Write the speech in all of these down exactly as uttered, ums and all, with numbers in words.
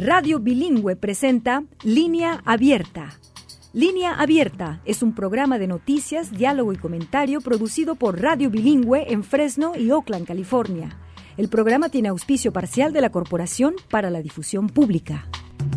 Radio Bilingüe presenta Línea Abierta. Línea Abierta es un programa de noticias, diálogo y comentario producido por Radio Bilingüe en Fresno y Oakland, California. El programa tiene auspicio parcial de la Corporación para la Difusión Pública.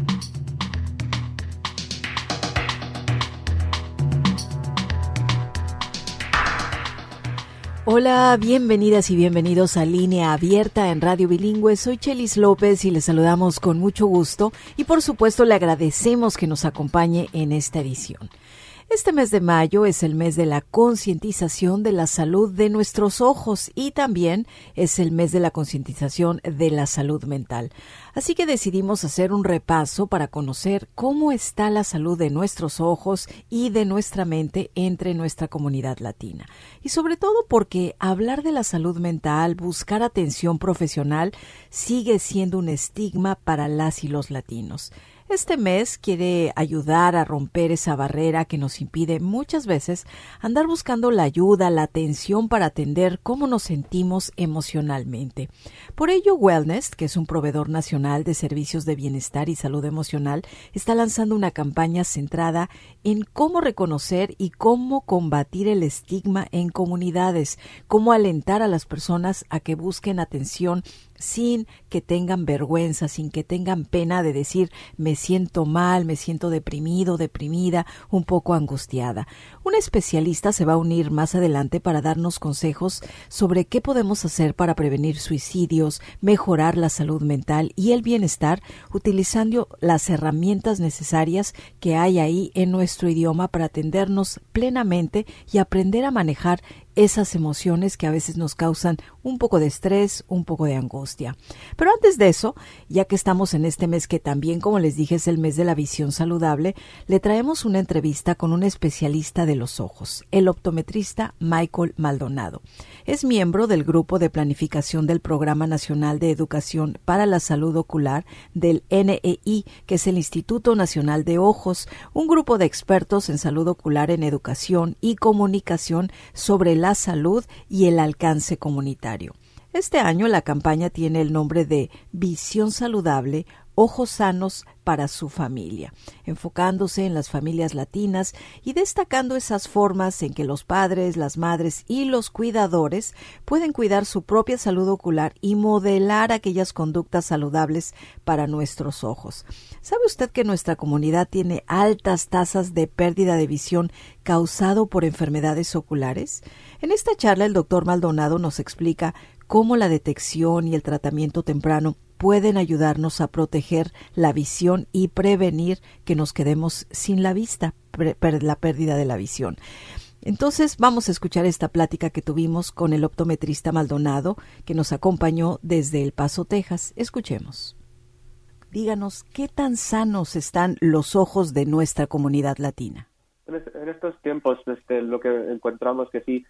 Hola, bienvenidas y bienvenidos a Línea Abierta en Radio Bilingüe. Soy Chelis López y les saludamos con mucho gusto y por supuesto le agradecemos que nos acompañe en esta edición. Este mes de mayo es el mes de la concientización de la salud de nuestros ojos y también es el mes de la concientización de la salud mental. Así que decidimos hacer un repaso para conocer cómo está la salud de nuestros ojos y de nuestra mente entre nuestra comunidad latina. Y sobre todo porque hablar de la salud mental, buscar atención profesional, sigue siendo un estigma para las y los latinos. Este mes quiere ayudar a romper esa barrera que nos impide muchas veces andar buscando la ayuda, la atención para atender cómo nos sentimos emocionalmente. Por ello, Wellness, que es un proveedor nacional de servicios de bienestar y salud emocional, está lanzando una campaña centrada en cómo reconocer y cómo combatir el estigma en comunidades, cómo alentar a las personas a que busquen atención sin que tengan vergüenza, sin que tengan pena de decir me siento mal, me siento deprimido, deprimida, un poco angustiada. Un especialista se va a unir más adelante para darnos consejos sobre qué podemos hacer para prevenir suicidios, mejorar la salud mental y el bienestar utilizando las herramientas necesarias que hay ahí en nuestro idioma para atendernos plenamente y aprender a manejar esas emociones que a veces nos causan un poco de estrés, un poco de angustia. Pero antes de eso, ya que estamos en este mes que también, como les dije, es el mes de la visión saludable, le traemos una entrevista con un especialista de los ojos, el optometrista Michael Maldonado. Es miembro del Grupo de Planificación del Programa Nacional de Educación para la Salud Ocular del N E I, que es el Instituto Nacional de Ojos, un grupo de expertos en salud ocular en educación y comunicación sobre la la salud y el alcance comunitario. Este año la campaña tiene el nombre de Visión Saludable, Ojos Sanos para su familia, enfocándose en las familias latinas y destacando esas formas en que los padres, las madres y los cuidadores pueden cuidar su propia salud ocular y modelar aquellas conductas saludables para nuestros ojos. ¿Sabe usted que nuestra comunidad tiene altas tasas de pérdida de visión causado por enfermedades oculares? En esta charla el doctor Maldonado nos explica cómo la detección y el tratamiento temprano pueden ayudarnos a proteger la visión y prevenir que nos quedemos sin la vista, per- la pérdida de la visión. Entonces vamos a escuchar esta plática que tuvimos con el optometrista Maldonado, que nos acompañó desde El Paso, Texas. Escuchemos. Díganos, ¿qué tan sanos están los ojos de nuestra comunidad latina? En estos tiempos, este, lo que encontramos que sí,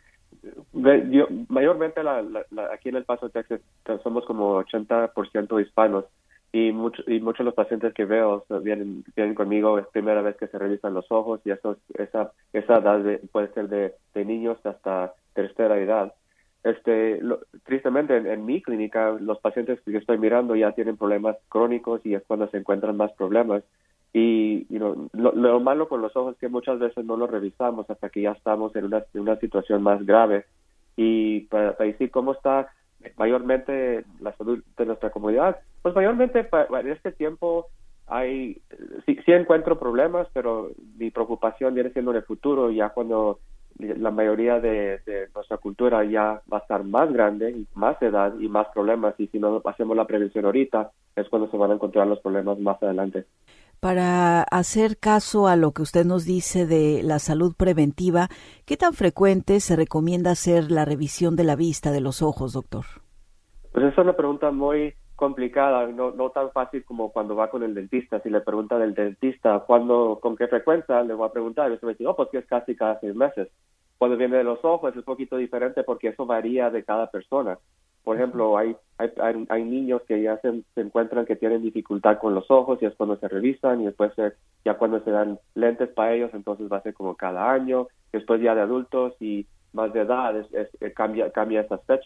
yo, mayormente la, la, la, aquí en El Paso, Texas, somos como ochenta por ciento hispanos y, mucho, y muchos de los pacientes que veo vienen, vienen conmigo, es primera vez que se revisan los ojos y eso, esa, esa edad de, puede ser de, de niños hasta tercera edad. Este, lo, tristemente en, en mi clínica los pacientes que estoy mirando ya tienen problemas crónicos y es cuando se encuentran más problemas. Y you know, lo, lo malo con los ojos es que muchas veces no los revisamos hasta que ya estamos en una, en una situación más grave. Y para, para decir cómo está mayormente la salud de nuestra comunidad, pues mayormente para, en este tiempo hay sí, sí encuentro problemas, pero mi preocupación viene siendo en el futuro, ya cuando la mayoría de, de nuestra cultura ya va a estar más grande, y más edad y más problemas, y si no hacemos la prevención ahorita, es cuando se van a encontrar los problemas más adelante. Para hacer caso a lo que usted nos dice de la salud preventiva, ¿qué tan frecuente se recomienda hacer la revisión de la vista de los ojos, doctor? Pues esa es una pregunta muy complicada, no, no tan fácil como cuando va con el dentista. Si le pregunta del dentista ¿cuándo, con qué frecuencia, le voy a preguntar, y usted me dice, oh, pues que es casi cada seis meses. Cuando viene de los ojos es un poquito diferente porque eso varía de cada persona. Por ejemplo, hay, hay, hay, hay niños que ya se, se encuentran que tienen dificultad con los ojos y es cuando se revisan y después se, ya cuando se dan lentes para ellos, entonces va a ser como cada año. Después ya de adultos y más de edad es, es, cambia, cambia esas fechas.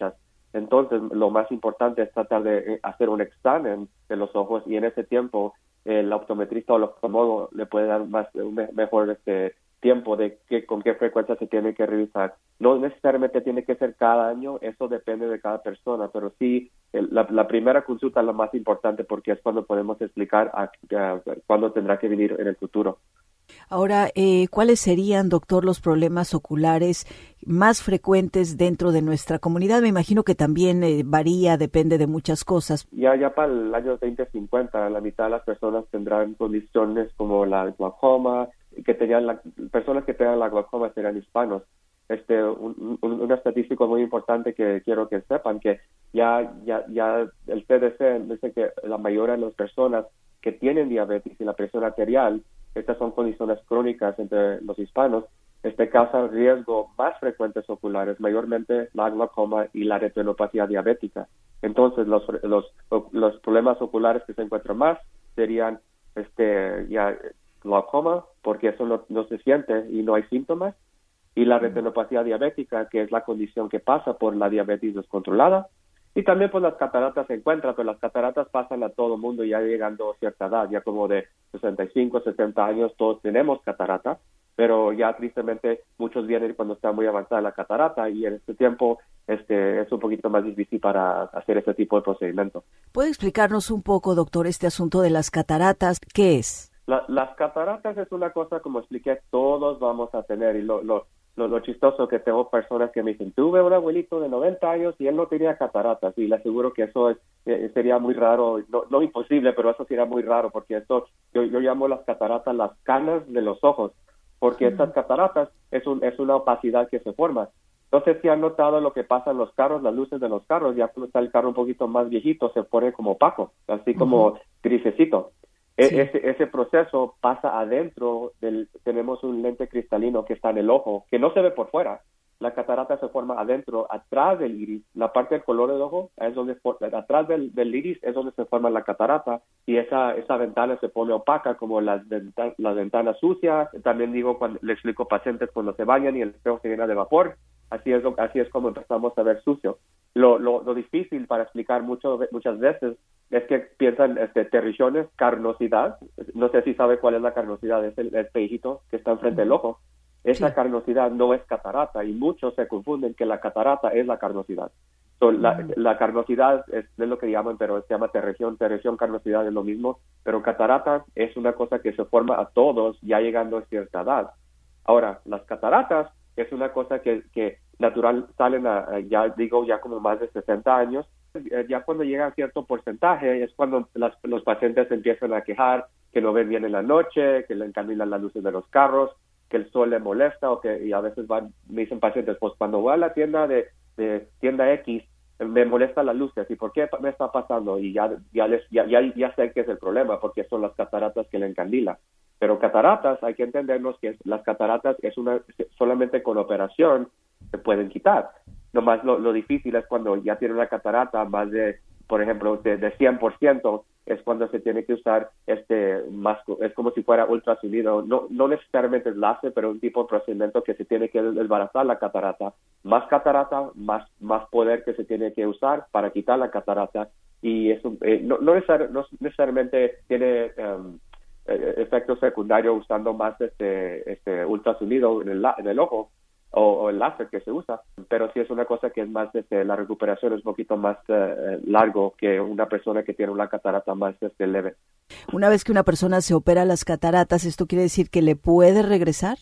Entonces, lo más importante es tratar de hacer un examen de los ojos y en ese tiempo el optometrista o el oftalmólogo le puede dar más un mejor este tiempo de que, con qué frecuencia se tiene que revisar. No necesariamente tiene que ser cada año, eso depende de cada persona, pero sí el, la, la primera consulta es la más importante porque es cuando podemos explicar a, a, a cuándo tendrá que venir en el futuro. Ahora, eh, ¿cuáles serían, doctor, los problemas oculares más frecuentes dentro de nuestra comunidad? Me imagino que también eh, varía, depende de muchas cosas. Ya, ya para el año veinte cincuenta, la mitad de las personas tendrán condiciones como la glaucoma, que tenían la, personas que tengan la glaucoma serán hispanos. Este, un, un, un estadístico muy importante que quiero que sepan, que ya, ya, ya el C D C dice que la mayoría de las personas que tienen diabetes y la presión arterial, estas son condiciones crónicas entre los hispanos, este causan riesgo más frecuentes oculares, mayormente la glaucoma y la retinopatía diabética. Entonces, los, los, los problemas oculares que se encuentran más serían este ya glaucoma, porque eso no, no se siente y no hay síntomas, y la retinopatía diabética, que es la condición que pasa por la diabetes descontrolada. Y también pues las cataratas se encuentran, pero las cataratas pasan a todo el mundo ya llegando a cierta edad, ya como de sesenta y cinco, setenta años todos tenemos catarata, pero ya tristemente muchos vienen cuando está muy avanzada la catarata y en este tiempo este es un poquito más difícil para hacer ese tipo de procedimiento. ¿Puede explicarnos un poco, doctor, este asunto de las cataratas? ¿Qué es? La, las cataratas es una cosa, como expliqué, todos vamos a tener y lo, lo Lo, lo chistoso que tengo personas que me dicen, tuve un abuelito de noventa años y él no tenía cataratas, y le aseguro que eso es, eh, sería muy raro, no, no imposible, pero eso sería muy raro, porque esto, yo, yo llamo las cataratas las canas de los ojos, porque mm. estas cataratas es, un, es una opacidad que se forma. No sé si han notado lo que pasa en los carros, las luces de los carros, ya cuando está el carro un poquito más viejito, se pone como opaco, así como uh-huh. grisecito. Sí. Ese, ese proceso pasa adentro del, tenemos un lente cristalino que está en el ojo, que no se ve por fuera. La catarata se forma adentro, atrás del iris. La parte del color del ojo es donde, atrás del, del iris es donde se forma la catarata, y esa, esa ventana se pone opaca como las, venta, las ventanas sucias. También digo, cuando le explico a pacientes cuando se bañan y el espejo se llena de vapor, así es, así es como empezamos a ver sucio. Lo, lo, lo difícil para explicar mucho, muchas veces es que piensan este, terriciones, carnosidad. No sé si sabe cuál es la carnosidad, es el espejito que está enfrente del ojo. Esa sí. carnosidad no es catarata y muchos se confunden que la catarata es la carnosidad. So, la, mm. la carnosidad es, es lo que llaman, pero se llama terrición, terrición, carnosidad es lo mismo, pero catarata es una cosa que se forma a todos ya llegando a cierta edad. Ahora, las cataratas es una cosa que, que natural salen a, a, ya digo, ya como más de sesenta años. Ya cuando llega a cierto porcentaje es cuando las, los pacientes empiezan a quejar que no ven bien en la noche, que le encaminan las luces de los carros, que el sol le molesta, o que y a veces van, me dicen pacientes, pues cuando voy a la tienda de, de tienda X me molesta las luces, ¿y por qué me está pasando? Y ya ya les ya, ya, ya sé que es el problema, porque son las cataratas que le encandilan. Pero cataratas, hay que entendernos que las cataratas es una solamente con operación se pueden quitar. Nomás lo, lo difícil es cuando ya tiene una catarata más de, por ejemplo, de, de cien por ciento, es cuando se tiene que usar este más, es como si fuera ultrasonido, no, no necesariamente es láser, pero un tipo de procedimiento que se tiene que desbaratar la catarata. Más catarata, más, más poder que se tiene que usar para quitar la catarata, y eso eh, no, no, necesar, no necesariamente tiene um, efectos secundarios usando más este, este ultrasonido en el, en el ojo, O, o el láser que se usa, pero sí es una cosa que es más, este, la recuperación es un poquito más uh, largo que una persona que tiene una catarata más este, leve. Una vez que una persona se opera las cataratas, ¿esto quiere decir que le puede regresar?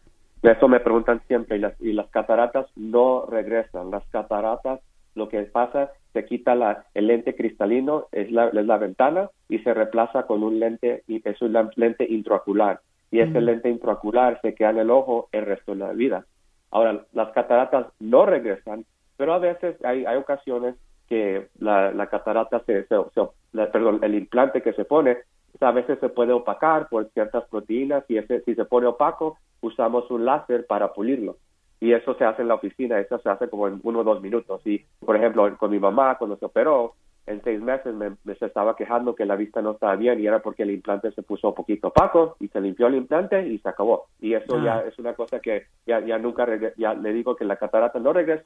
Eso me preguntan siempre, y las, y las cataratas no regresan. Las cataratas, lo que pasa, se quita la, el lente cristalino, es la, es la ventana, y se reemplaza con un lente, y es un lente intraocular, y ese mm. lente intraocular se queda en el ojo el resto de la vida. Ahora, las cataratas no regresan, pero a veces hay, hay ocasiones que la, la catarata, se, se, se la, perdón, el implante que se pone, a veces se puede opacar por ciertas proteínas, y ese, si se pone opaco, usamos un láser para pulirlo. Y eso se hace en la oficina, eso se hace como en uno o dos minutos. Y, por ejemplo, con mi mamá, cuando se operó, en seis meses me, me se estaba quejando que la vista no estaba bien, y era porque el implante se puso un poquito opaco, y se limpió el implante y se acabó. Y eso ah. ya es una cosa que ya, ya nunca, regre- ya le digo que la catarata no regresa,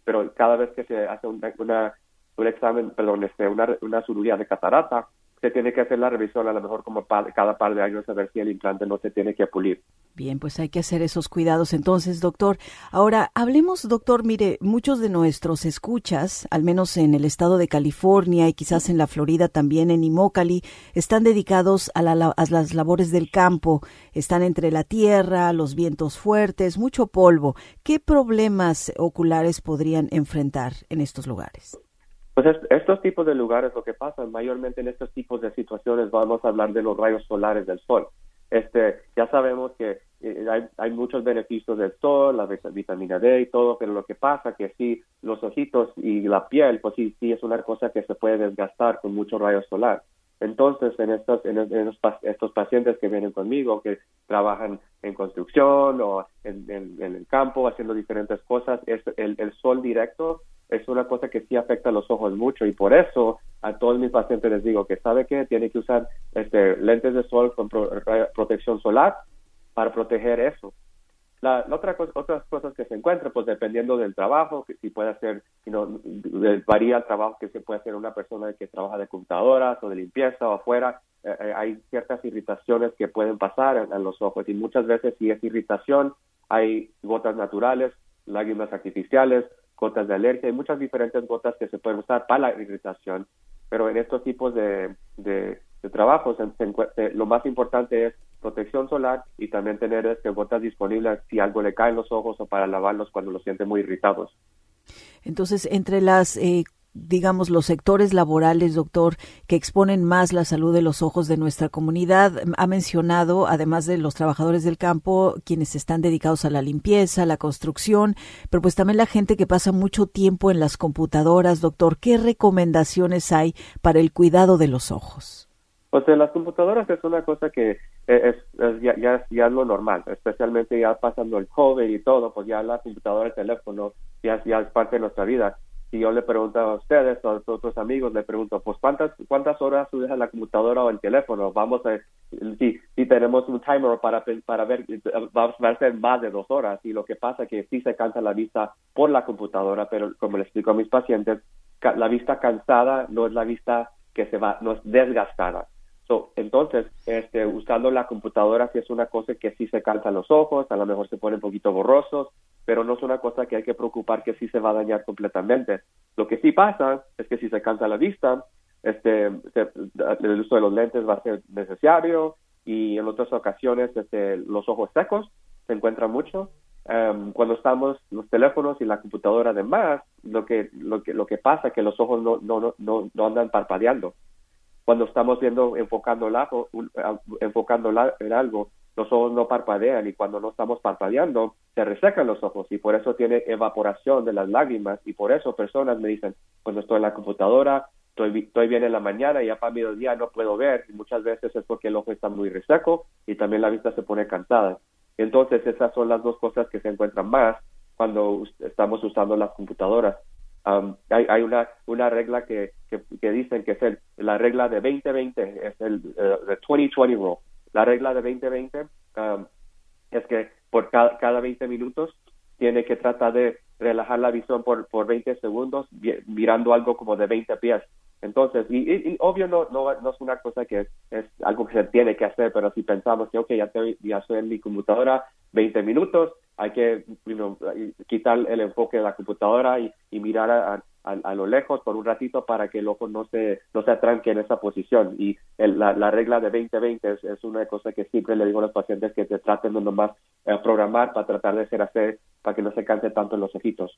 pero cada vez que se hace una, una un examen, perdón, este, una, una cirugía de catarata, se tiene que hacer la revisión a lo mejor como par, cada par de años a ver si el implante no se tiene que pulir. Bien, pues hay que hacer esos cuidados entonces, doctor. Ahora, hablemos, doctor, mire, muchos de nuestros escuchas, al menos en el estado de California y quizás en la Florida también, en Immokalee, están dedicados a, la, a las labores del campo. Están entre la tierra, los vientos fuertes, mucho polvo. ¿Qué problemas oculares podrían enfrentar en estos lugares? Pues es, estos tipos de lugares, lo que pasa mayormente en estos tipos de situaciones, vamos a hablar de los rayos solares del sol. Este, ya sabemos que eh, hay, hay muchos beneficios del sol, la vitamina D y todo, pero lo que pasa que sí, los ojitos y la piel, pues sí, sí es una cosa que se puede desgastar con mucho rayo solar. Entonces, en estos, en, en los, estos pacientes que vienen conmigo, que trabajan en construcción o en, en, en el campo haciendo diferentes cosas, es el, el sol directo es una cosa que sí afecta a los ojos mucho, y por eso a todos mis pacientes les digo que sabe que tiene que usar este, lentes de sol con pro, protección solar para proteger eso. La, la otra cosa, otras cosas que se encuentran, pues dependiendo del trabajo, que si puede hacer, you know, varía el trabajo que se puede hacer una persona que trabaja de computadoras o de limpieza o afuera, eh, hay ciertas irritaciones que pueden pasar en, en los ojos, y muchas veces si es irritación, hay gotas naturales, lágrimas artificiales, gotas de alergia, hay muchas diferentes gotas que se pueden usar para la irritación, pero en estos tipos de, de, de trabajos se, se, lo más importante es protección solar y también tener este, gotas disponibles si algo le cae en los ojos o para lavarlos cuando los sienten muy irritados. Entonces, entre las eh, digamos, los sectores laborales, doctor, que exponen más la salud de los ojos de nuestra comunidad, ha mencionado, además de los trabajadores del campo, quienes están dedicados a la limpieza, a la construcción, pero pues también la gente que pasa mucho tiempo en las computadoras. Doctor, ¿qué recomendaciones hay para el cuidado de los ojos? Pues en las computadoras es una cosa que es, es ya, ya, ya es lo normal, especialmente ya pasando el COVID y todo, pues ya la computadora, el teléfono, ya, ya es parte de nuestra vida. Si yo le pregunto a ustedes o a otros amigos, le pregunto, pues, ¿cuántas cuántas horas usa la computadora o el teléfono? Vamos a, si, si tenemos un timer para, para ver, vamos a ser más de dos horas. Y lo que pasa es que sí se cansa la vista por la computadora, pero como le explico a mis pacientes, la vista cansada no es la vista que se va, no es desgastada. So, entonces, este, usando la computadora sí es una cosa que sí se cansan los ojos, a lo mejor se ponen un poquito borrosos, pero no es una cosa que hay que preocupar que sí se va a dañar completamente. Lo que sí pasa es que si se cansa la vista, este, se, el uso de los lentes va a ser necesario, y en otras ocasiones este, los ojos secos se encuentran mucho. Um, cuando estamos los teléfonos y la computadora además, lo que lo que lo que pasa es que los ojos no no no no andan parpadeando. Cuando estamos viendo, enfocando, la, enfocando la, en algo, los ojos no parpadean, y cuando no estamos parpadeando, se resecan los ojos, y por eso tiene evaporación de las lágrimas, y por eso personas me dicen, cuando estoy en la computadora, estoy, estoy bien en la mañana, y ya para mediodía no puedo ver, y muchas veces es porque el ojo está muy reseco, y también la vista se pone cansada. Entonces, esas son las dos cosas que se encuentran más cuando estamos usando las computadoras. Um, hay, hay una una regla que, que, que dicen que es el, la regla de veinte veinte, es el uh, the twenty twenty rule. La regla de veinte veinte um, es que por cada, cada veinte minutos tiene que tratar de relajar la visión por, por veinte segundos mirando algo como de veinte pies. Entonces, y, y, y obvio no, no no es una cosa que es, es algo que se tiene que hacer, pero si pensamos que, ok, ya, te, ya estoy en mi computadora veinte minutos, hay que you know, quitar el enfoque de la computadora y, y mirar a, a, a lo lejos por un ratito para que el ojo no se no se atranque en esa posición. Y el, la, la regla de veinte veinte es, es una cosa que siempre le digo a los pacientes, que te traten de nomás eh, programar para tratar de hacer hacer para que no se canse tanto en los ojitos.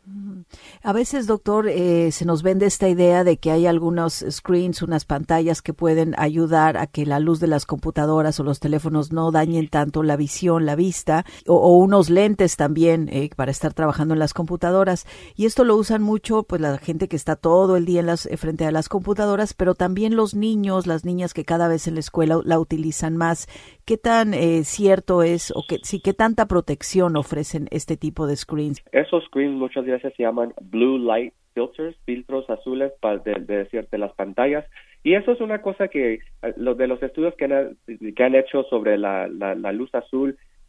A veces, doctor, eh, se nos vende esta idea de que hay algunos screens, unas pantallas que pueden ayudar a que la luz de las computadoras o los teléfonos no dañen tanto la visión, la vista, o, o unos lentes también eh, para estar trabajando en las computadoras. Y esto lo usan mucho pues la gente que está todo el día en las, frente a las computadoras, pero también los niños, las niñas que cada vez en la escuela la utilizan más. ¿Qué tan eh, cierto es, o que, sí, qué tanta protección ofrecen este tipo de screens? Esos screens muchas veces se llaman blue light filters, filtros azules para de, de, de, de las pantallas, y eso es una cosa que los de los estudios que han, que han hecho sobre la, la, la luz azul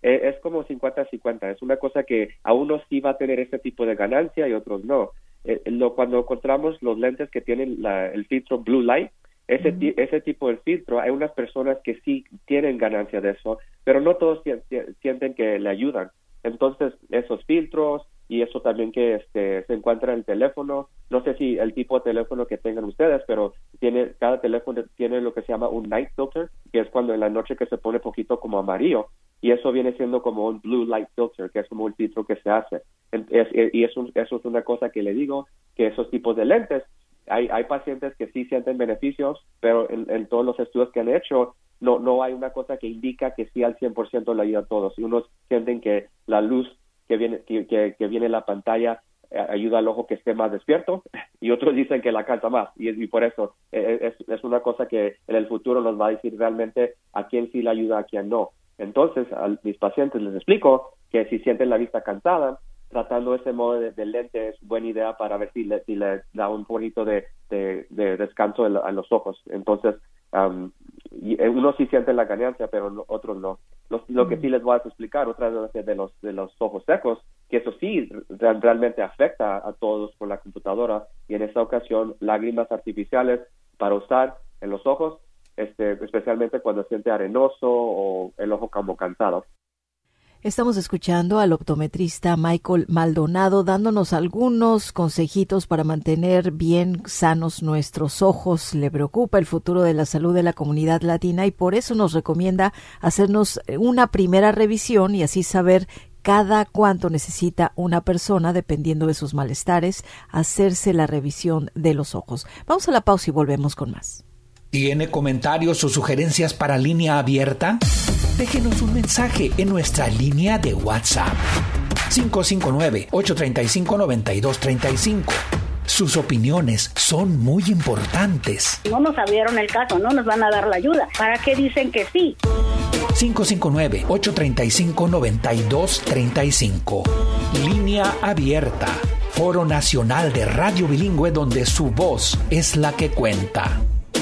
eh, es como cincuenta cincuenta. Es una cosa que a unos sí va a tener ese tipo de ganancia y otros no. Eh, lo, cuando encontramos los lentes que tienen la, el filtro Blue Light, ese, uh-huh. ti, ese tipo de filtro, hay unas personas que sí tienen ganancia de eso, pero no todos sienten que le ayudan. Entonces, esos filtros y eso también que este, se encuentra en el teléfono, no sé si el tipo de teléfono que tengan ustedes, pero tiene cada teléfono tiene lo que se llama un night filter, que es cuando en la noche que se pone poquito como amarillo, y eso viene siendo como un blue light filter, que es como un filtro que se hace. Es, y eso, eso es una cosa que le digo, que esos tipos de lentes, hay, hay pacientes que sí sienten beneficios, pero en, en todos los estudios que han hecho, no no hay una cosa que indica que sí al cien por ciento le ayuda a todos. Y unos sienten que la luz que viene que, que, que viene en la pantalla eh, ayuda al ojo que esté más despierto, y otros dicen que la cansa más, y, y por eso eh, es, es una cosa que en el futuro nos va a decir realmente a quién sí le ayuda, a quién no. Entonces, a mis pacientes les explico que si sienten la vista cansada, tratando ese modo de, de lente es buena idea para ver si le, si le da un poquito de, de, de descanso a los ojos. Entonces, um, y unos sí sienten la ganancia, pero no, otros no. Los, lo que sí les voy a explicar, otra vez de los, de los ojos secos, que eso sí re- realmente afecta a todos por la computadora, y en esta ocasión lágrimas artificiales para usar en los ojos, este, especialmente cuando siente arenoso o el ojo como cansado. Estamos escuchando al optometrista Michael Maldonado dándonos algunos consejitos para mantener bien sanos nuestros ojos. Le preocupa el futuro de la salud de la comunidad latina y por eso nos recomienda hacernos una primera revisión y así saber cada cuánto necesita una persona, dependiendo de sus malestares, hacerse la revisión de los ojos. Vamos a la pausa y volvemos con más. ¿Tiene comentarios o sugerencias para Línea Abierta? Déjenos un mensaje en nuestra línea de WhatsApp cinco cinco nueve, ocho tres cinco, nueve dos tres cinco. Sus opiniones son muy importantes. No nos abrieron el caso, no nos van a dar la ayuda. ¿Para qué dicen que sí? cinco cinco nueve, ocho tres cinco, nueve dos tres cinco. Línea Abierta. Foro Nacional de Radio Bilingüe, donde su voz es la que cuenta.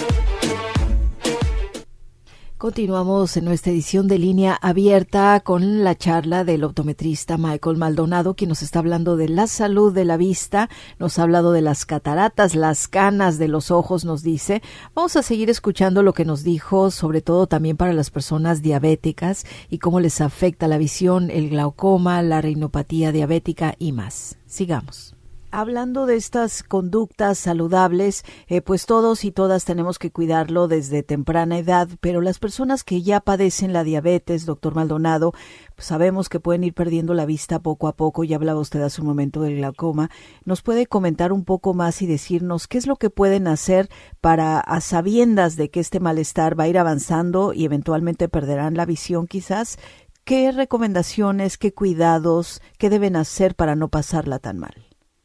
Continuamos en nuestra edición de Línea Abierta con la charla del optometrista Michael Maldonado, quien nos está hablando de la salud de la vista, nos ha hablado de las cataratas, las canas de los ojos, nos dice. Vamos a seguir escuchando lo que nos dijo, sobre todo también para las personas diabéticas y cómo les afecta la visión, el glaucoma, la retinopatía diabética y más. Sigamos. Hablando de estas conductas saludables, eh, pues todos y todas tenemos que cuidarlo desde temprana edad, pero las personas que ya padecen la diabetes, doctor Maldonado, pues sabemos que pueden ir perdiendo la vista poco a poco. Ya hablaba usted hace un momento del glaucoma. ¿Nos puede comentar un poco más y decirnos qué es lo que pueden hacer para, a sabiendas de que este malestar va a ir avanzando y eventualmente perderán la visión quizás? ¿Qué recomendaciones, qué cuidados, qué deben hacer para no pasarla tan mal?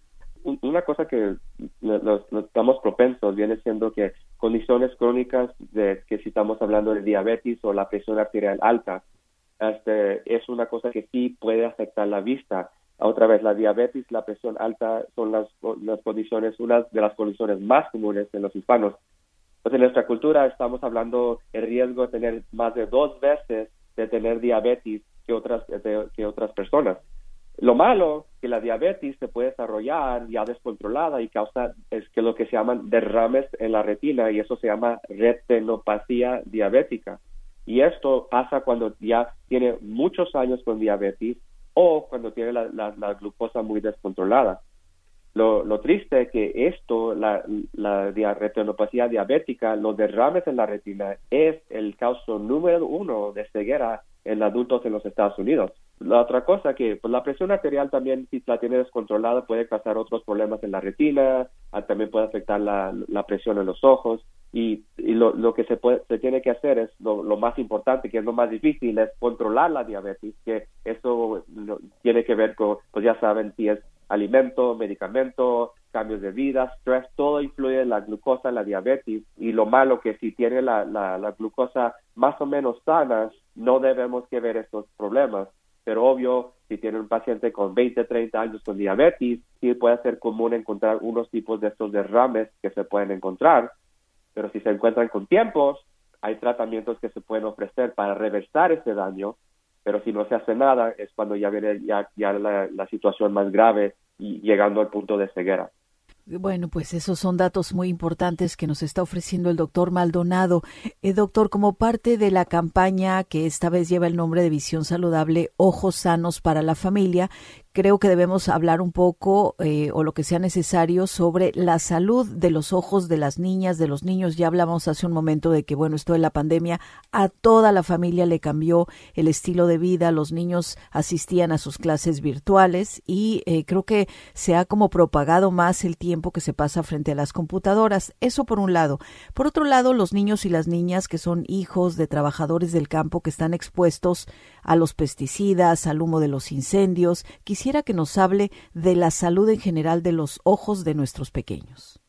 Una cosa que los, los estamos propensos viene siendo que condiciones crónicas, de que si estamos hablando de diabetes o la presión arterial alta, este, es una cosa que sí puede afectar la vista. Otra vez, la diabetes, la presión alta son las, las condiciones, una de las condiciones más comunes en los hispanos. Entonces, en nuestra cultura estamos hablando el riesgo de tener más de dos veces de tener diabetes que otras, de, que otras personas. Lo malo que la diabetes se puede desarrollar ya descontrolada y causa es que lo que se llaman derrames en la retina, y eso se llama retinopatía diabética. Y esto pasa cuando ya tiene muchos años con diabetes o cuando tiene la, la, la glucosa muy descontrolada. Lo, lo triste es que esto, la, la retinopatía diabética, los derrames en la retina, es el causa número uno de ceguera en adultos en los Estados Unidos. La otra cosa que pues, la presión arterial también, si la tiene descontrolada, puede causar otros problemas en la retina, también puede afectar la, la presión en los ojos, y, y lo, lo que se, puede, se tiene que hacer es lo, lo más importante, que es lo más difícil, es controlar la diabetes, que eso no, tiene que ver con, pues ya saben, si es alimento, medicamento, cambios de vida, estrés, todo influye en la glucosa, en la diabetes, y lo malo que si tiene la, la, la glucosa más o menos sana, no debemos que ver estos problemas. Pero obvio, si tiene un paciente con veinte, treinta años con diabetes, sí puede ser común encontrar unos tipos de estos derrames que se pueden encontrar, pero si se encuentran con tiempos, hay tratamientos que se pueden ofrecer para reversar ese daño, pero si no se hace nada es cuando ya viene ya, ya la, la situación más grave y llegando al punto de ceguera. Bueno, pues esos son datos muy importantes que nos está ofreciendo el doctor Maldonado. Eh, doctor, como parte de la campaña que esta vez lleva el nombre de Visión Saludable, Ojos Sanos para la Familia, creo que debemos hablar un poco eh, o lo que sea necesario sobre la salud de los ojos de las niñas, de los niños. Ya hablamos hace un momento de que, bueno, esto de la pandemia a toda la familia le cambió el estilo de vida. Los niños asistían a sus clases virtuales y eh, creo que se ha como propagado más el tiempo que se pasa frente a las computadoras. Eso por un lado. Por otro lado, los niños y las niñas que son hijos de trabajadores del campo que están expuestos a los pesticidas, al humo de los incendios. Quisiera que nos hable de la salud en general de los ojos de nuestros pequeños.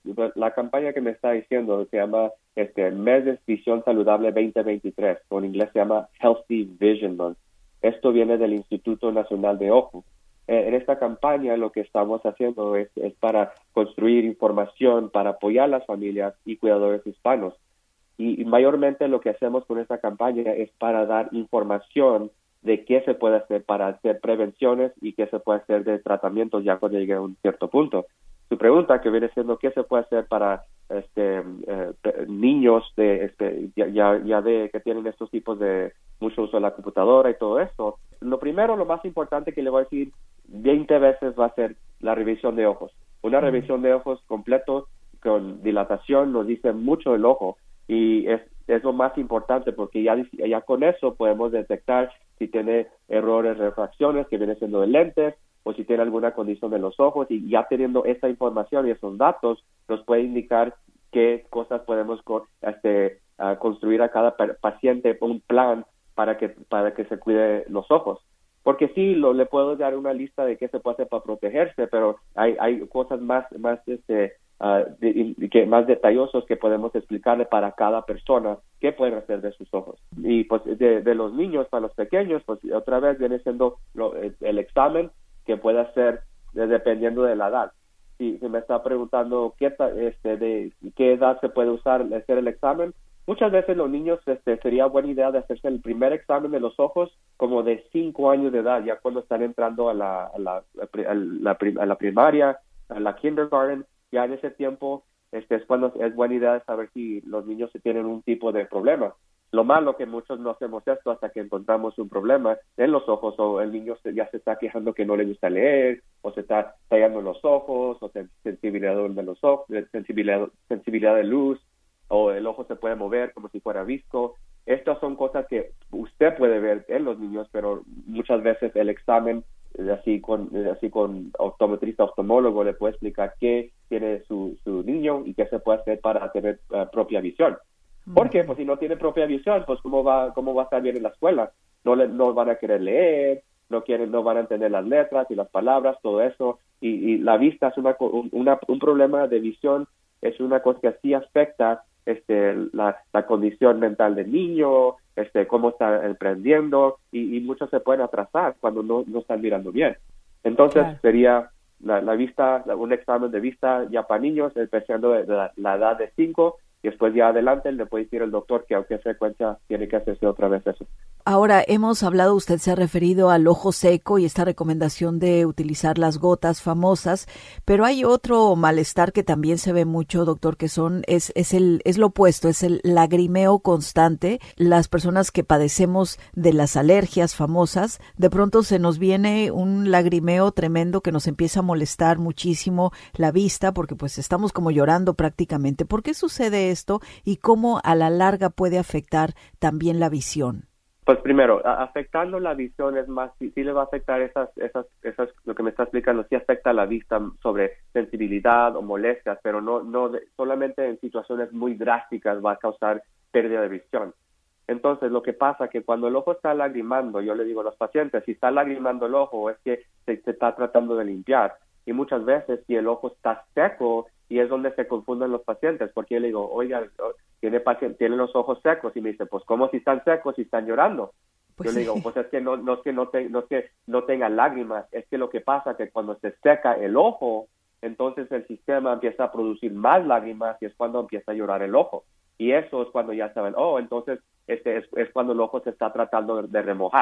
La campaña que me está diciendo se llama este, Mes de Visión Saludable veinte veintitrés, o en inglés se llama Healthy Vision Month. Esto viene del Instituto Nacional de Ojo. Eh, en esta campaña lo que estamos haciendo es, es para construir información, para apoyar a las familias y cuidadores hispanos. Y, y mayormente lo que hacemos con esta campaña es para dar información de qué se puede hacer para hacer prevenciones y qué se puede hacer de tratamientos ya cuando llegue a un cierto punto. Su pregunta que viene siendo qué se puede hacer para este eh, niños de este ya, ya ya de que tienen estos tipos de mucho uso de la computadora y todo eso. Lo primero, lo más importante que le voy a decir veinte veces va a ser la revisión de ojos. Una revisión de ojos completo con dilatación nos dice mucho el ojo y es es lo más importante porque ya ya con eso podemos detectar si tiene errores, refracciones que vienen siendo de lentes o si tiene alguna condición de los ojos, y ya teniendo esa información y esos datos nos puede indicar qué cosas podemos este, uh, construir a cada paciente un plan para que para que se cuide los ojos. Porque sí, lo, le puedo dar una lista de qué se puede hacer para protegerse, pero hay hay cosas más más este uh, de, de, que más detallosos que podemos explicarle para cada persona qué pueden hacer de sus ojos. Y pues de, de los niños para los pequeños, pues otra vez viene siendo lo, el, el examen que puede hacer de, dependiendo de la edad. Si, si me está preguntando qué este de qué edad se puede usar hacer el examen, muchas veces los niños este sería buena idea de hacerse el primer examen de los ojos como de cinco años de edad, ya cuando están entrando a la a la, a la, a la primaria, a la kindergarten, ya en ese tiempo este es cuando es buena idea de saber si los niños tienen un tipo de problema. Lo malo que muchos no hacemos esto hasta que encontramos un problema en los ojos, o el niño ya se está quejando que no le gusta leer, o se está tallando los ojos, o sensibilidad de los ojos, sensibilidad, sensibilidad de luz, o el ojo se puede mover como si fuera visco. Estas son cosas que usted puede ver en los niños, pero muchas veces el examen, así con así con optometrista, oftalmólogo, le puede explicar qué tiene su, su niño y qué se puede hacer para tener uh, propia visión. Porque pues si no tiene propia visión, pues cómo va cómo va a estar bien en la escuela. No le, no van a querer leer, no quieren no van a entender las letras y las palabras, todo eso. Y, y la vista es una, una un problema de visión, es una cosa que sí afecta este la, la condición mental del niño, este cómo está aprendiendo, y, y muchos se pueden atrasar cuando no, no están mirando bien. Entonces claro. sería la, la vista, un examen de vista ya para niños, empezando de la, la edad de cinco. Y después ya adelante le puede decir el doctor que a qué frecuencia tiene que hacerse otra vez eso. Ahora, hemos hablado, usted se ha referido al ojo seco y esta recomendación de utilizar las gotas famosas, pero hay otro malestar que también se ve mucho, doctor, que son es es el es lo opuesto, es el lagrimeo constante. Las personas que padecemos de las alergias famosas, de pronto se nos viene un lagrimeo tremendo que nos empieza a molestar muchísimo la vista, porque pues estamos como llorando prácticamente. ¿Por qué sucede esto y cómo a la larga puede afectar también la visión? Pues primero, a, afectando la visión es más, sí, sí le va a afectar esas, esas, esas, lo que me está explicando, sí afecta la vista sobre sensibilidad o molestias, pero no, no, de, solamente en situaciones muy drásticas va a causar pérdida de visión. Entonces, lo que pasa es que cuando el ojo está lagrimando, yo le digo a los pacientes, si está lagrimando el ojo es que se, se está tratando de limpiar. Y muchas veces si el ojo está seco, y es donde se confunden los pacientes, porque yo le digo, oiga, tiene paciente, tiene los ojos secos, y me dice, pues, ¿cómo si están secos y están llorando? Pues yo sí. le digo, pues es que no, no es que no, te, no es que no tenga lágrimas, es que lo que pasa es que cuando se seca el ojo, entonces el sistema empieza a producir más lágrimas y es cuando empieza a llorar el ojo. Y eso es cuando ya saben, oh, entonces este es, es cuando el ojo se está tratando de, de remojar.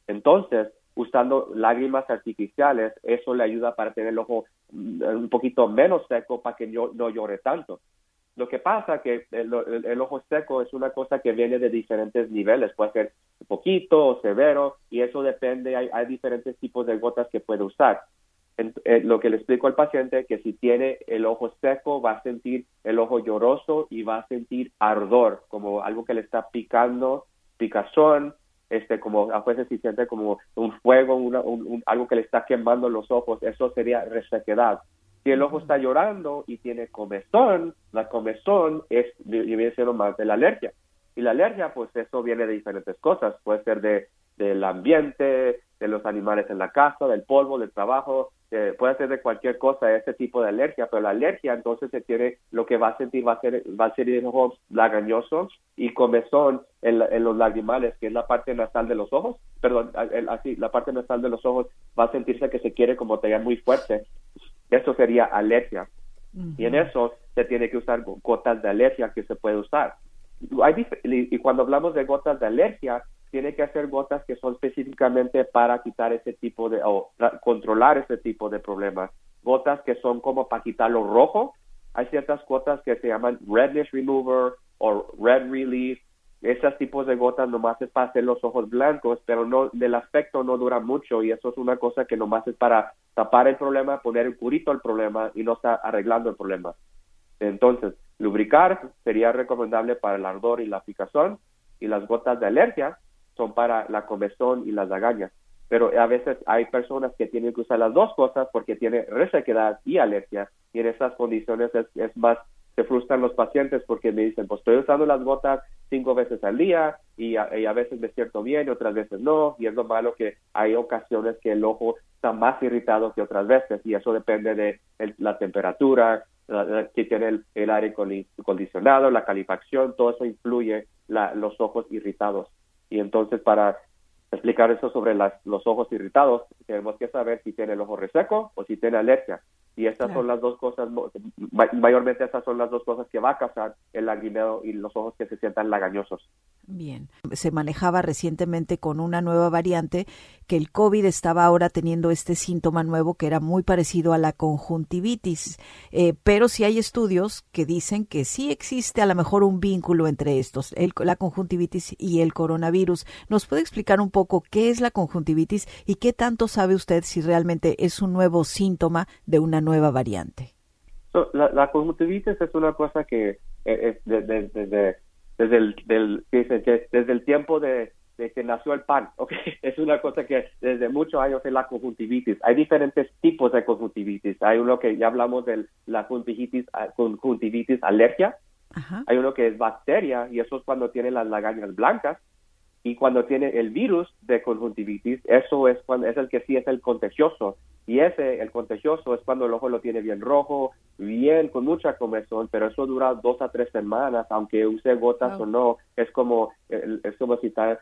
Entonces, usando lágrimas artificiales, eso le ayuda para tener el ojo un poquito menos seco para que no, no llore tanto. Lo que pasa es que el, el, el ojo seco es una cosa que viene de diferentes niveles, puede ser poquito o severo, y eso depende, hay, hay diferentes tipos de gotas que puede usar. En, eh, lo que le explico al paciente es que si tiene el ojo seco, va a sentir el ojo lloroso y va a sentir ardor, como algo que le está picando, picazón, este, como a veces se siente como un fuego, una, un, un, algo que le está quemando los ojos, eso sería resequedad. Si el ojo está llorando y tiene comezón, la comezón es, viene siendo más de la alergia. Y la alergia, pues eso viene de diferentes cosas, puede ser de del ambiente, de los animales en la casa, del polvo, del trabajo, eh, puede ser de cualquier cosa, ese tipo de alergia, pero la alergia entonces se tiene, lo que va a sentir va a ser, va a ser el ojo lagañoso y comezón en, la, en los lagrimales, que es la parte nasal de los ojos, perdón, el, así, la parte nasal de los ojos va a sentirse que se quiere como tallar muy fuerte, eso sería alergia, uh-huh. Y en eso se tiene que usar gotas de alergia que se puede usar. Hay, y cuando hablamos de gotas de alergia, tiene que hacer gotas que son específicamente para quitar ese tipo de, o tra- controlar ese tipo de problemas. Gotas que son como para quitar lo rojo. Hay ciertas gotas que se llaman redness remover o red relief. Esos tipos de gotas nomás es para hacer los ojos blancos, pero no, del aspecto no dura mucho, y eso es una cosa que nomás es para tapar el problema, poner el curito al problema y no está arreglando el problema. Entonces, lubricar sería recomendable para el ardor y la picazón, y las gotas de alergia son para la comezón y las lagañas. Pero a veces hay personas que tienen que usar las dos cosas porque tienen resequedad y alergia, y en esas condiciones es, es más, se frustran los pacientes porque me dicen, pues estoy usando las gotas cinco veces al día y a, y a veces me siento bien y otras veces no, y es lo malo que hay ocasiones que el ojo está más irritado que otras veces, y eso depende de el, la temperatura, la, la, si tiene el, el aire acondicionado, la calefacción, todo eso influye la, los ojos irritados. Y entonces, para explicar eso sobre las, los ojos irritados, tenemos que saber si tiene el ojo reseco o si tiene alergia. Y estas claro. son las dos cosas, mayormente estas son las dos cosas que va a causar el lagrimeo y los ojos que se sientan lagañosos. Bien, se manejaba recientemente con una nueva variante que el COVID estaba ahora teniendo este síntoma nuevo que era muy parecido a la conjuntivitis, eh, pero sí hay estudios que dicen que sí existe a lo mejor un vínculo entre estos, el, la conjuntivitis y el coronavirus. ¿Nos puede explicar un poco qué es la conjuntivitis y qué tanto sabe usted si realmente es un nuevo síntoma de una nueva variante? So, la, la conjuntivitis es una cosa que es de, de, de, de, desde el del, desde el tiempo de, de que nació el pan, ¿okay? Es una cosa que desde muchos años es la conjuntivitis. Hay diferentes tipos de conjuntivitis. Hay uno que ya hablamos de la conjuntivitis, conjuntivitis alergia. Ajá. Hay uno que es bacteria, y eso es cuando tiene las lagañas blancas. Y cuando tiene el virus de conjuntivitis, eso es cuando es el que sí es el contagioso. Y ese, el contagioso, es cuando el ojo lo tiene bien rojo, bien, con mucha comezón, pero eso dura dos a tres semanas, aunque use gotas wow. o no. Es como, es como si, está,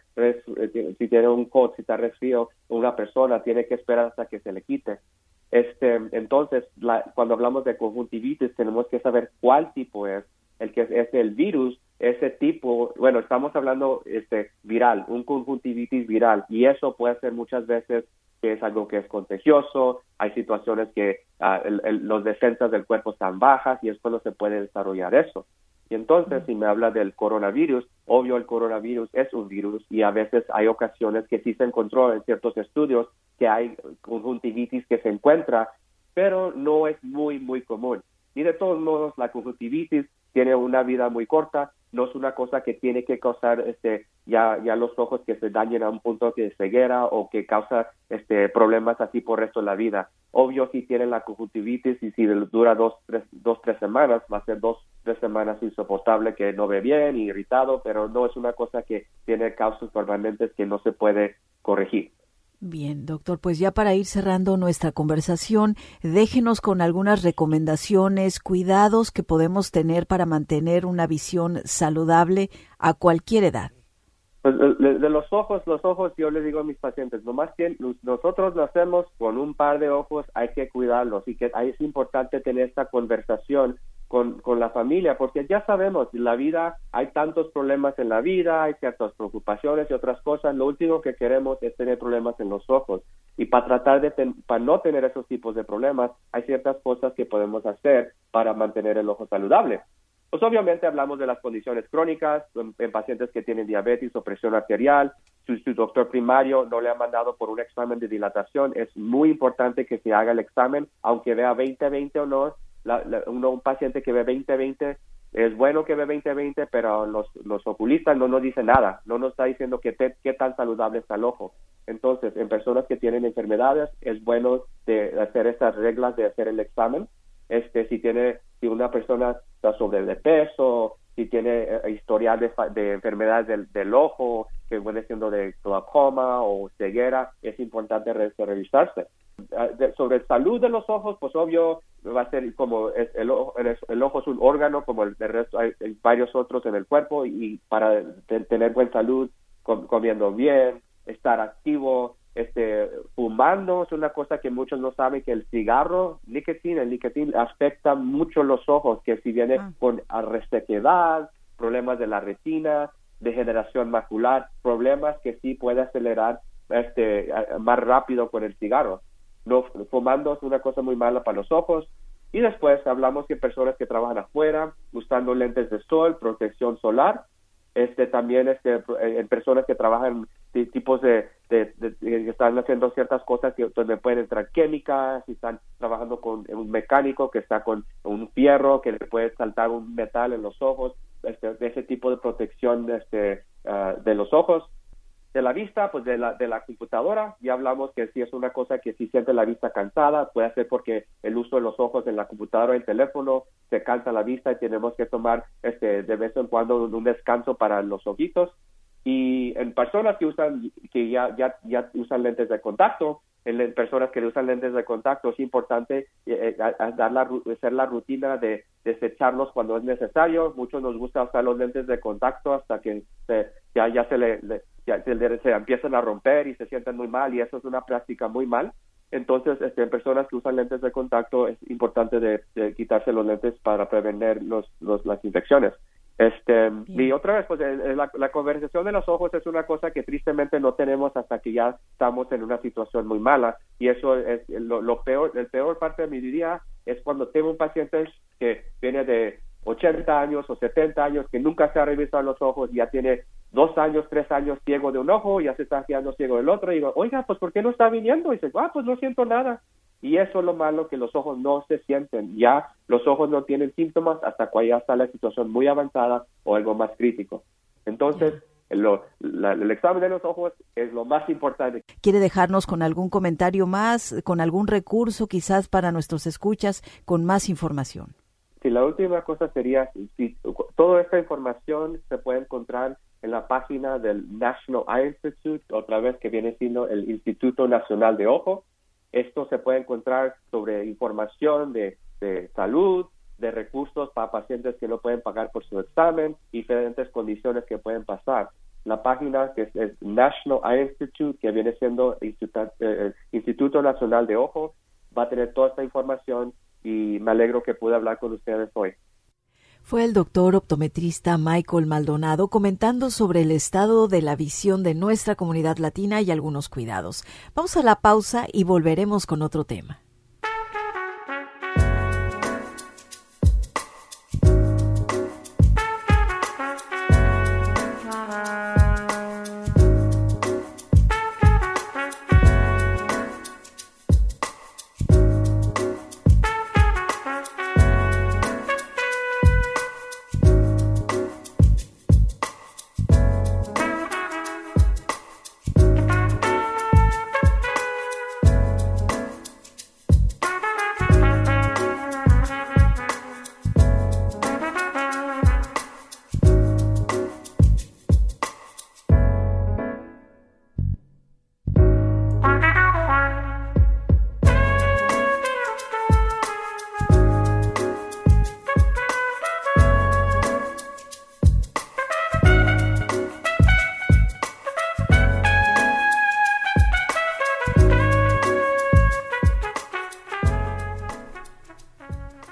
si tiene un cold, si está resfrío, una persona tiene que esperar hasta que se le quite. Este, entonces, la, cuando hablamos de conjuntivitis, tenemos que saber cuál tipo es. El que es, es el virus, ese tipo, bueno, estamos hablando este viral, un conjuntivitis viral, y eso puede ser muchas veces que es algo que es contagioso. Hay situaciones que uh, el, el, los defensas del cuerpo están bajas, y es cuando se puede desarrollar eso. Y entonces, si me habla del coronavirus, obvio el coronavirus es un virus, y a veces hay ocasiones que sí se encontró en ciertos estudios que hay conjuntivitis que se encuentra, pero no es muy, muy común. Y de todos modos, la conjuntivitis tiene una vida muy corta, no es una cosa que tiene que causar este ya ya los ojos que se dañen a un punto de ceguera o que causa este problemas así por el resto de la vida. Obvio, si tiene la conjuntivitis y si dura dos, tres, dos, tres semanas, va a ser dos, tres semanas insoportable, que no ve bien, irritado, pero no es una cosa que tiene causas permanentes que no se puede corregir. Bien, doctor, pues ya para ir cerrando nuestra conversación, déjenos con algunas recomendaciones, cuidados que podemos tener para mantener una visión saludable a cualquier edad. Pues de, de los ojos, los ojos, yo les digo a mis pacientes, nomás que nosotros nacemos con un par de ojos, hay que cuidarlos, y que ahí es importante tener esta conversación con, con la familia, porque ya sabemos, la vida, hay tantos problemas en la vida, hay ciertas preocupaciones y otras cosas. Lo último que queremos es tener problemas en los ojos. Y para tratar de, ten, para no tener esos tipos de problemas, hay ciertas cosas que podemos hacer para mantener el ojo saludable. Pues obviamente hablamos de las condiciones crónicas, en, en pacientes que tienen diabetes o presión arterial. Si su doctor primario no le ha mandado por un examen de dilatación, es muy importante que se haga el examen, aunque vea veinte veinte o no. La, la, uno, un paciente que ve veinte veinte, es bueno que ve veinte veinte, pero los, los oculistas no nos dicen nada, no nos está diciendo qué, te, qué tan saludable está el ojo. Entonces, en personas que tienen enfermedades, es bueno de hacer estas reglas de hacer el examen. Este, si tiene, si una persona está sobre de peso, si tiene eh, historial de, de enfermedades del, del ojo, que viene siendo de glaucoma o ceguera, es importante re, revisarse. De, sobre salud de los ojos, pues obvio va a ser como es, el, el, el ojo es un órgano como el, el resto, hay, hay varios otros en el cuerpo, y, y para te, tener buena salud, com, comiendo bien, estar activo, este fumando es una cosa que muchos no saben, que el cigarro, nicotina, el nicotina afecta mucho los ojos, que si viene ah. con resequedad, problemas de la retina, degeneración macular, problemas que sí puede acelerar este más rápido con el cigarro. No, fumando es una cosa muy mala para los ojos. Y después hablamos que personas que trabajan afuera, usando lentes de sol, protección solar, este también este en personas que trabajan t- tipos de, de, de, de que están haciendo ciertas cosas que donde pueden entrar químicas, si están trabajando con un mecánico que está con un fierro que le puede saltar un metal en los ojos, este, de ese tipo de protección este uh, de los ojos. De la vista, pues de la de la computadora, ya hablamos que si es una cosa que si siente la vista cansada, puede ser porque el uso de los ojos en la computadora o el teléfono se cansa la vista y tenemos que tomar este de vez en cuando un, un descanso para los ojitos. Y en personas que usan que ya ya ya usan lentes de contacto, en personas que usan lentes de contacto es importante eh, a, dar la, hacer la rutina de desecharlos cuando es necesario. Muchos nos gusta usar los lentes de contacto hasta que se, ya ya se le, le ya se, le, se empiezan a romper y se sienten muy mal, y eso es una práctica muy mal. Entonces, este, en personas que usan lentes de contacto es importante de, de quitarse los lentes para prevenir los, los las infecciones. Este, y otra vez, pues la, la conversación de los ojos es una cosa que tristemente no tenemos hasta que ya estamos en una situación muy mala, y eso es lo, lo peor. El peor parte de mi día es cuando tengo un paciente que viene de ochenta años o setenta años, que nunca se ha revisado los ojos, ya tiene dos años, tres años ciego de un ojo, ya se está quedando ciego del otro, y digo, oiga, pues ¿por qué no está viniendo? Y dice, ah, pues no siento nada. Y eso es lo malo, que los ojos no se sienten. Ya los ojos no tienen síntomas hasta cuando ya está la situación muy avanzada o algo más crítico. Entonces, lo, la, el examen de los ojos es lo más importante. ¿Quiere dejarnos con algún comentario más, con algún recurso quizás para nuestros escuchas con más información? Sí, la última cosa sería, si toda esta información se puede encontrar en la página del National Eye Institute, otra vez que viene siendo el Instituto Nacional de Ojo. Esto se puede encontrar sobre información de, de salud, de recursos para pacientes que no pueden pagar por su examen, diferentes condiciones que pueden pasar. La página que es, es National Eye Institute, que viene siendo Instituto, eh, Instituto Nacional de Ojo, va a tener toda esta información, y me alegro que pude hablar con ustedes hoy. Fue el doctor optometrista Michael Maldonado comentando sobre el estado de la visión de nuestra comunidad latina y algunos cuidados. Vamos a la pausa y volveremos con otro tema.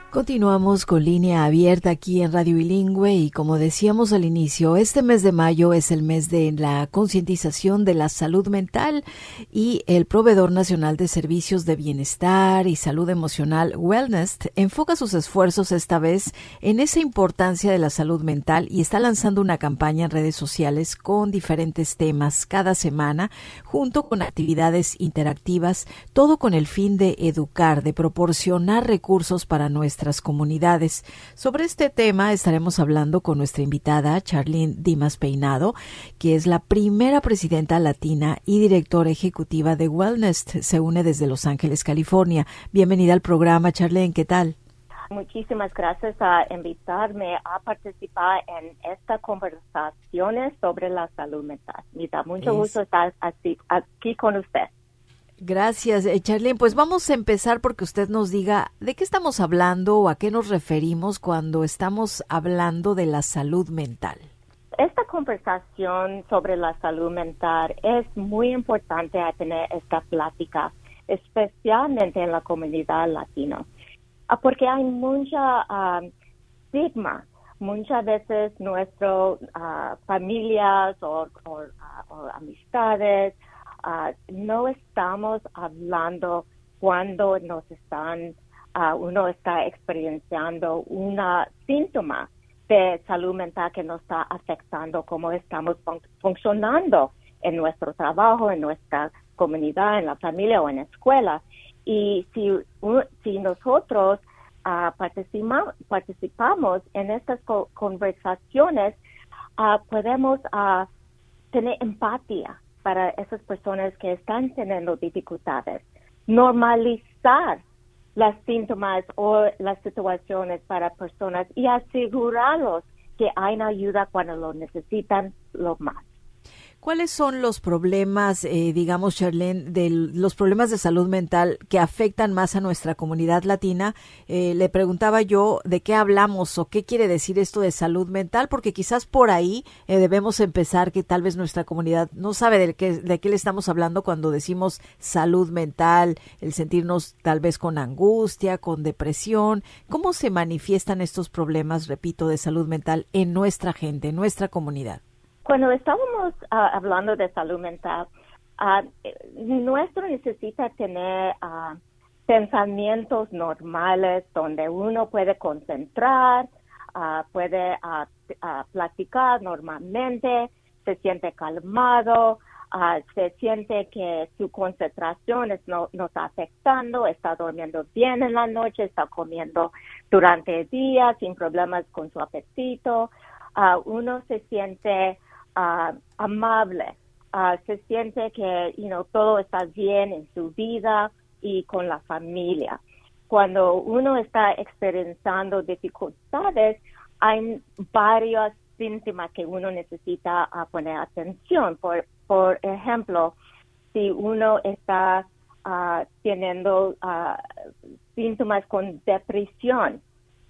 Continuamos con Línea Abierta aquí en Radio Bilingüe y como decíamos al inicio, este mes de mayo es el mes de la concientización de la salud mental y el Proveedor Nacional de Servicios de Bienestar y Salud Emocional, Wellness, enfoca sus esfuerzos esta vez en esa importancia de la salud mental y está lanzando una campaña en redes sociales con diferentes temas cada semana, junto con actividades interactivas, todo con el fin de educar, de proporcionar recursos para nuestra nuestras comunidades. Sobre este tema estaremos hablando con nuestra invitada Charlene Dimas Peinado, que es la primera presidenta latina y directora ejecutiva de Wellness. Se une desde Los Ángeles, California. Bienvenida al programa, Charlene. ¿Qué tal? Muchísimas gracias a invitarme a participar en esta conversación sobre la salud mental. Me da mucho es. gusto estar así, aquí con usted. Gracias, eh, Charlene. Pues vamos a empezar porque usted nos diga de qué estamos hablando o a qué nos referimos cuando estamos hablando de la salud mental. Esta conversación sobre la salud mental es muy importante a tener esta plática, especialmente en la comunidad latina, porque hay mucha uh, estigma. Muchas veces nuestras uh, familias o, o, uh, o amistades Uh, no estamos hablando cuando nos están, uh, uno está experienciando un síntoma de salud mental que nos está afectando cómo estamos fun- funcionando en nuestro trabajo, en nuestra comunidad, en la familia o en la escuela. Y si, uh, si nosotros uh, participa- participamos en estas co- conversaciones, uh, podemos uh, tener empatía para esas personas que están teniendo dificultades, normalizar los síntomas o las situaciones para personas y asegurarlos que hay ayuda cuando lo necesitan lo más. ¿Cuáles son los problemas, eh, digamos, Charlene, de los problemas de salud mental que afectan más a nuestra comunidad latina? Eh, le preguntaba yo de qué hablamos o qué quiere decir esto de salud mental, porque quizás por ahí eh, debemos empezar, que tal vez nuestra comunidad no sabe de qué, de qué le estamos hablando cuando decimos salud mental, el sentirnos tal vez con angustia, con depresión. ¿Cómo se manifiestan estos problemas, repito, de salud mental en nuestra gente, en nuestra comunidad? Cuando estábamos uh, hablando de salud mental, uh, nuestro necesita tener uh, pensamientos normales donde uno puede concentrar, uh, puede uh, uh, platicar normalmente, se siente calmado, uh, se siente que su concentración es no, no está afectando, está durmiendo bien en la noche, está comiendo durante el día sin problemas con su apetito. Uh, uno se siente Uh, amable, uh, se siente que you know, todo está bien en su vida y con la familia. Cuando uno está experimentando dificultades, hay varios síntomas que uno necesita uh, poner atención. Por, por ejemplo, si uno está uh, teniendo uh, síntomas con depresión,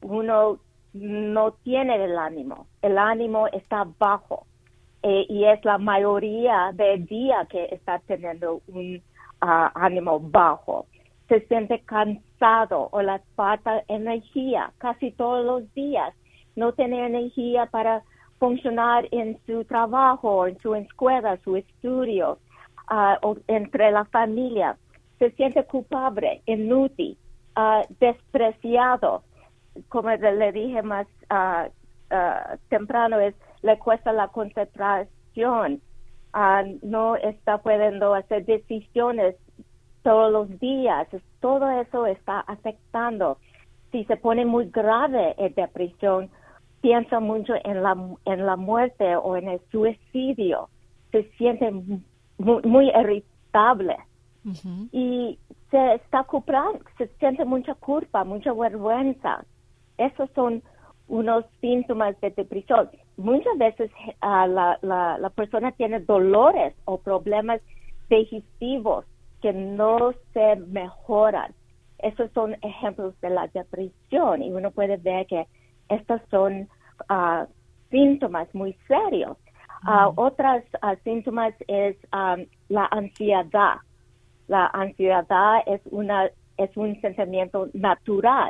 uno no tiene el ánimo, el ánimo está bajo. Eh, y es la mayoría del día que está teniendo un uh, ánimo bajo. Se siente cansado o le falta energía casi todos los días. No tiene energía para funcionar en su trabajo, en su escuela, su estudio, uh, o entre la familia. Se siente culpable, inútil, uh, despreciado. Como le dije más uh, uh, temprano, es le cuesta la concentración, uh, no está pudiendo hacer decisiones todos los días. Todo eso está afectando. Si se pone muy grave en depresión, piensa mucho en la en la muerte o en el suicidio. Se siente muy, muy irritable. Uh-huh. Y se está culpando, se siente mucha culpa, mucha vergüenza. Esos son unos síntomas de depresión. Muchas veces uh, la, la, la persona tiene dolores o problemas digestivos que no se mejoran. Esos son ejemplos de la depresión y uno puede ver que estos son uh, síntomas muy serios. Uh, mm. Otros uh, síntomas es um, la ansiedad. La ansiedad es una es un sentimiento natural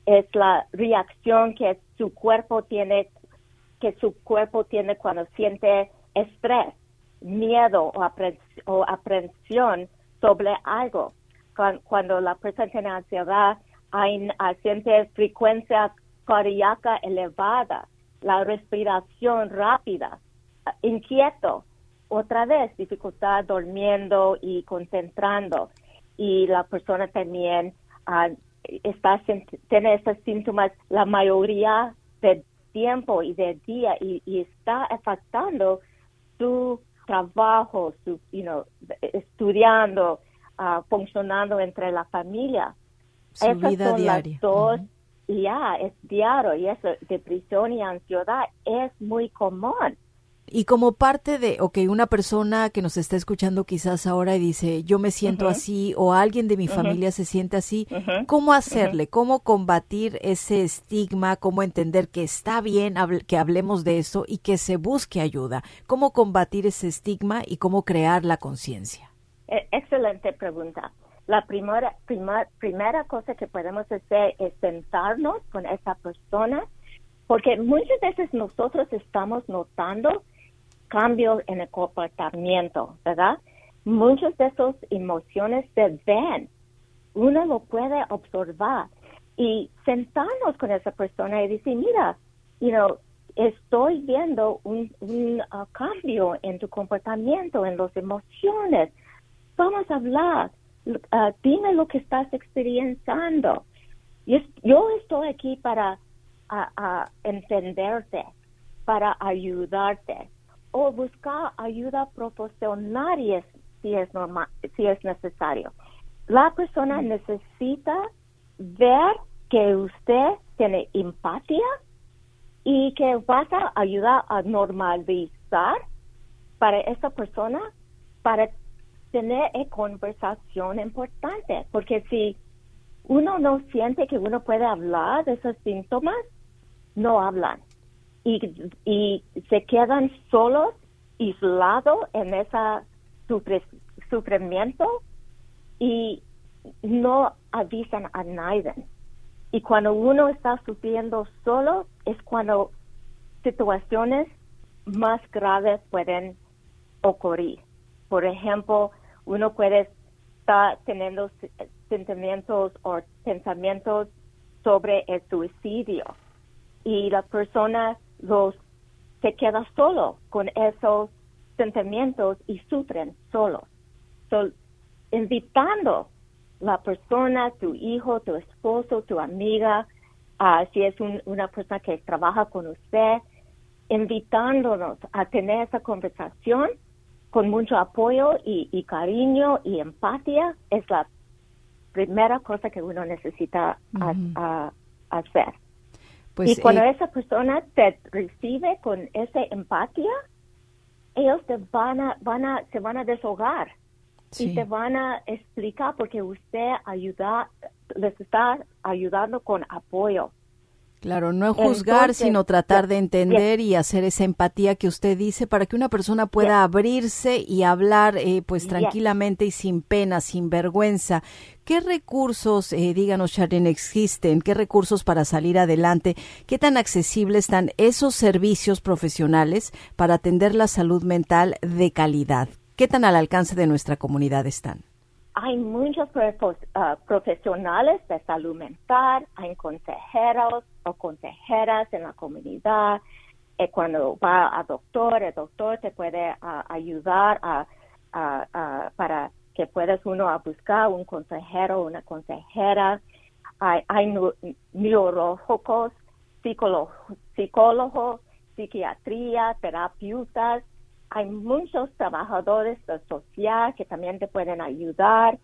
es la reacción que su cuerpo tiene, que su cuerpo tiene cuando siente estrés, miedo o, apre- o aprensión sobre algo. Cuando, cuando la persona tiene ansiedad, hay, hay, siente frecuencia cardíaca elevada, la respiración rápida, inquieto, otra vez dificultad durmiendo y concentrando, y la persona también uh, está tiene estos síntomas la mayoría del tiempo y del día, y, y está afectando su trabajo, su, you know, estudiando, uh, funcionando entre la familia. Su Esas vida son diaria. Las dos, uh-huh. Ya, es diario, y eso, depresión y ansiedad es muy común. Y como parte de, ok, una persona que nos está escuchando quizás ahora y dice, yo me siento uh-huh. así, o alguien de mi uh-huh. familia se siente así, uh-huh. ¿cómo hacerle? Uh-huh. ¿Cómo combatir ese estigma? ¿Cómo entender que está bien hable, que hablemos de eso y que se busque ayuda? ¿Cómo combatir ese estigma y cómo crear la conciencia? Excelente pregunta. La primera, primera, primera cosa que podemos hacer es sentarnos con esa persona, porque muchas veces nosotros estamos notando cambios en el comportamiento, ¿verdad? Muchas de esas emociones se ven, uno lo puede observar, y sentarnos con esa persona y decir, mira, you know, estoy viendo un, un uh, cambio en tu comportamiento, en las emociones, vamos a hablar. Uh, dime lo que estás experienciando. Yo, yo estoy aquí para uh, uh, entenderte, para ayudarte, o buscar ayuda profesional si es, si es, normal, si es necesario. La persona necesita ver que usted tiene empatía y que vas a ayudar a normalizar para esa persona, para tener una conversación importante, porque si uno no siente que uno puede hablar de esos síntomas, no hablan y, y se quedan solos, aislados en ese sufre, sufrimiento, y no avisan a nadie. Y cuando uno está sufriendo solo es cuando situaciones más graves pueden ocurrir. Por ejemplo, uno puede estar teniendo sentimientos o pensamientos sobre el suicidio, y la persona los se queda solo con esos sentimientos y sufren solos. So, invitando la persona, tu hijo, tu esposo, tu amiga, uh, si es un, una persona que trabaja con usted, invitándonos a tener esa conversación con mucho apoyo y, y cariño y empatía, es la primera cosa que uno necesita uh-huh. a, a hacer. Pues, y cuando eh, esa persona te recibe con esa empatía, ellos te van a, van a, se van a desahogar sí. y te van a explicar porque usted ayuda, les está ayudando con apoyo. Claro, no es juzgar, Entonces, sino tratar yeah, de entender yeah. y hacer esa empatía que usted dice para que una persona pueda yeah. abrirse y hablar eh, pues yeah. tranquilamente y sin pena, sin vergüenza. ¿Qué recursos, eh, díganos, Charlene, existen? ¿Qué recursos para salir adelante? ¿Qué tan accesibles están esos servicios profesionales para atender la salud mental de calidad? ¿Qué tan al alcance de nuestra comunidad están? Hay muchos uh, profesionales de salud mental, hay consejeros o consejeras en la comunidad. Eh, cuando va al doctor, el doctor te puede uh, ayudar a, a, a, para que puedas uno a buscar un consejero o una consejera. Hay, hay neurólogos, psicólogos, psicólogos, psiquiatría, terapeutas. Hay muchos trabajadores social que también te pueden ayudar.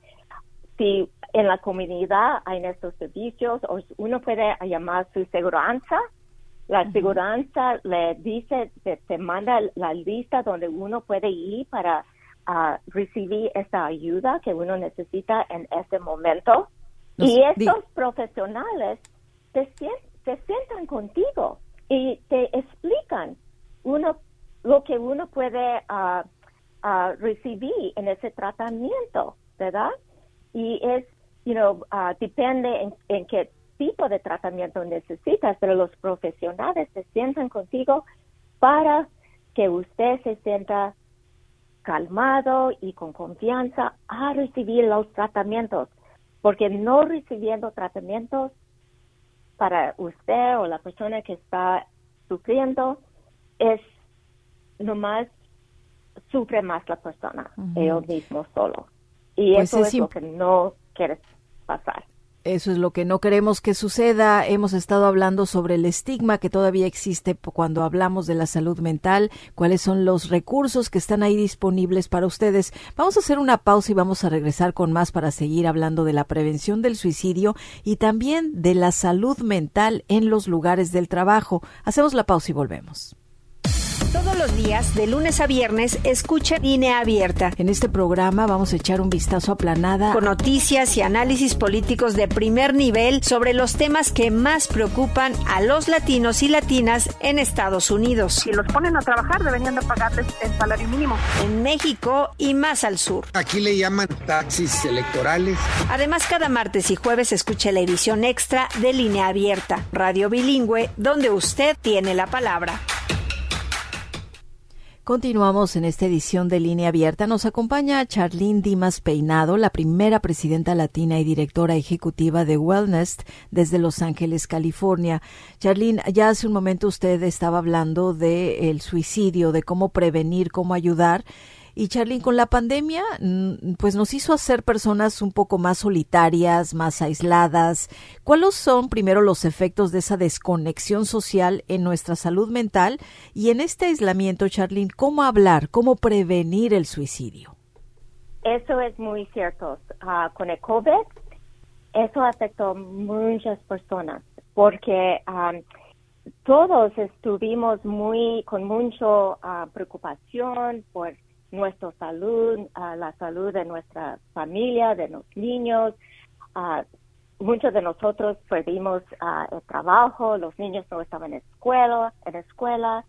Si en la comunidad hay estos servicios, o uno puede llamar su seguranza. La uh-huh. seguranza le dice, te, te manda la lista donde uno puede ir para uh, recibir esa ayuda que uno necesita en ese momento. Los, y estos di- profesionales te, te sientan contigo y te explican uno lo que uno puede uh, uh, recibir en ese tratamiento, ¿verdad? Y es, you know, uh, depende en, en qué tipo de tratamiento necesitas, pero los profesionales se sientan contigo para que usted se sienta calmado y con confianza a recibir los tratamientos, porque no recibiendo tratamientos para usted o la persona que está sufriendo es nomás sufre más la persona, uh-huh. ellos mismos solo. Y pues eso es, es lo que no quieres pasar. Eso es lo que no queremos que suceda. Hemos estado hablando sobre el estigma que todavía existe cuando hablamos de la salud mental, cuáles son los recursos que están ahí disponibles para ustedes. Vamos a hacer una pausa y vamos a regresar con más para seguir hablando de la prevención del suicidio y también de la salud mental en los lugares del trabajo. Hacemos la pausa y volvemos. Todos los días, de lunes a viernes, escucha Línea Abierta. En este programa vamos a echar un vistazo aplanada con noticias y análisis políticos de primer nivel sobre los temas que más preocupan a los latinos y latinas en Estados Unidos. Si los ponen a trabajar, deberían de pagarles el salario mínimo. En México y más al sur. Aquí le llaman taxis electorales. Además, cada martes y jueves escucha la edición extra de Línea Abierta, radio bilingüe, donde usted tiene la palabra. Continuamos en esta edición de Línea Abierta. Nos acompaña Charlene Dimas Peinado, la primera presidenta latina y directora ejecutiva de Wellness desde Los Ángeles, California. Charlene, ya hace un momento usted estaba hablando del suicidio, de cómo prevenir, cómo ayudar. Y Charlene, con la pandemia, pues nos hizo hacer personas un poco más solitarias, más aisladas. ¿Cuáles son primero los efectos de esa desconexión social en nuestra salud mental? Y en este aislamiento, Charlene, ¿cómo hablar, cómo prevenir el suicidio? Eso es muy cierto. Uh, con el COVID, eso afectó a muchas personas porque um, todos estuvimos muy con mucha uh, preocupación por nuestra salud, uh, la salud de nuestra familia, de los niños. Uh, muchos de nosotros perdimos uh, el trabajo, los niños no estaban en escuela, en escuela.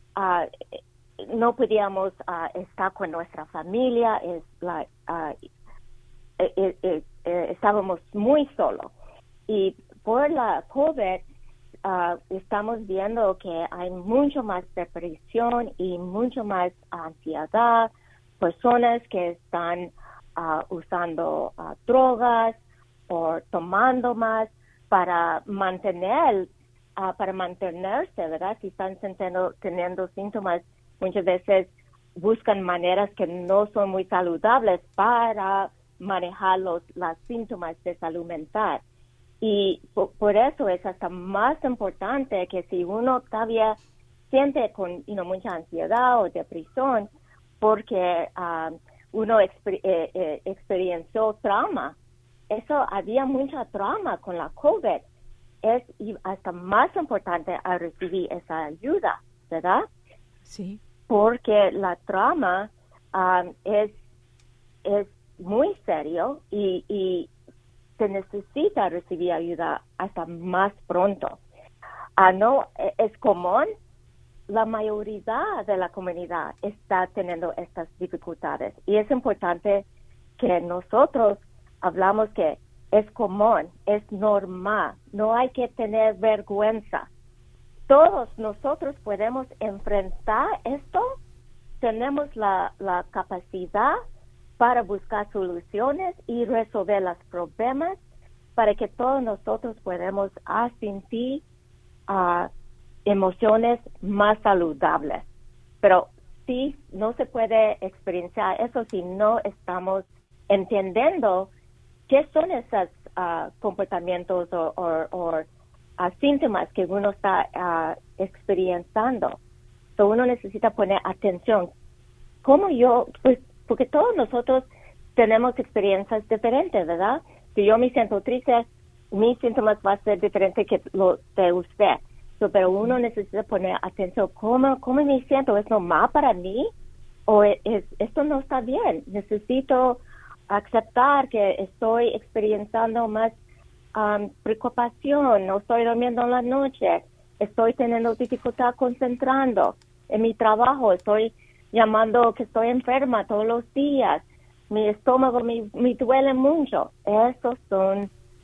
Uh, no podíamos uh, estar con nuestra familia. Es la, uh, eh, eh, eh, eh, estábamos muy solos. Y por la COVID, Uh, estamos viendo que hay mucho más depresión y mucho más ansiedad, personas que están uh, usando uh, drogas o tomando más para mantener, uh, para mantenerse, ¿verdad? Si están sintiendo, teniendo síntomas, muchas veces buscan maneras que no son muy saludables para manejar los, los síntomas de salud mental. Y por, por eso es hasta más importante que si uno todavía siente con you know, mucha ansiedad o depresión, porque uh, uno exper- eh, eh, experienció trauma. Eso, había mucha trauma con la COVID. Es hasta más importante a recibir esa ayuda, ¿verdad? Sí. Porque la trauma um, es, es muy serio y, y se necesita recibir ayuda hasta más pronto. Uh, no, es común, la mayoría de la comunidad está teniendo estas dificultades y es importante que nosotros hablamos que es común, es normal, no hay que tener vergüenza. Todos nosotros podemos enfrentar esto, tenemos la, la capacidad para buscar soluciones y resolver los problemas para que todos nosotros podamos sentir uh, emociones más saludables. Pero sí, no se puede experienciar eso si no estamos entendiendo qué son esos uh, comportamientos o, o, o uh, síntomas que uno está uh, experienciando. So uno necesita poner atención. ¿Cómo yo...? Pues, porque todos nosotros tenemos experiencias diferentes, ¿verdad? Si yo me siento triste, mis síntomas van a ser diferentes que los de usted. So, pero uno necesita poner atención. ¿Cómo, cómo me siento? ¿Es normal para mí? ¿O es, es, esto no está bien? Necesito aceptar que estoy experienciando más um, preocupación, no estoy durmiendo en la noche, estoy teniendo dificultad concentrando en mi trabajo, estoy llamando que estoy enferma todos los días, mi estómago me, me duele mucho. Esos son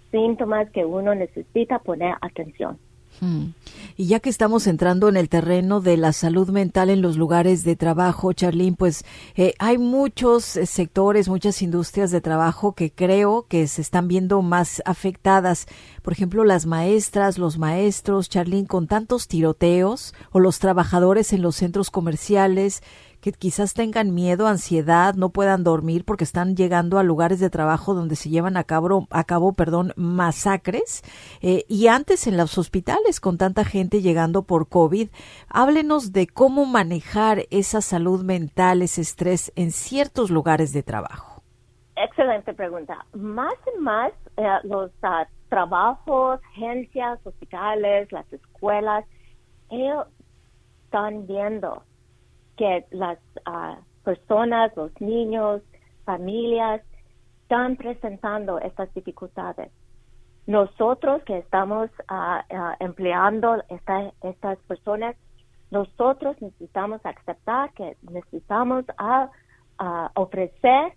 síntomas que uno necesita poner atención. Hmm. Y ya que estamos entrando en el terreno de la salud mental en los lugares de trabajo, Charlene, pues eh, hay muchos eh, sectores, muchas industrias de trabajo que creo que se están viendo más afectadas. Por ejemplo, las maestras, los maestros, Charlene, con tantos tiroteos, o los trabajadores en los centros comerciales que quizás tengan miedo, ansiedad, no puedan dormir porque están llegando a lugares de trabajo donde se llevan a cabo, a cabo perdón, masacres. Eh, y antes en los hospitales con tanta gente llegando por COVID. Háblenos de cómo manejar esa salud mental, ese estrés en ciertos lugares de trabajo. Excelente pregunta. Más y más eh, los uh, trabajos, agencias, hospitales, las escuelas, ellos están viendo que las uh, personas, los niños, familias, están presentando estas dificultades. Nosotros que estamos uh, uh, empleando esta, estas personas, nosotros necesitamos aceptar que necesitamos uh, uh, ofrecer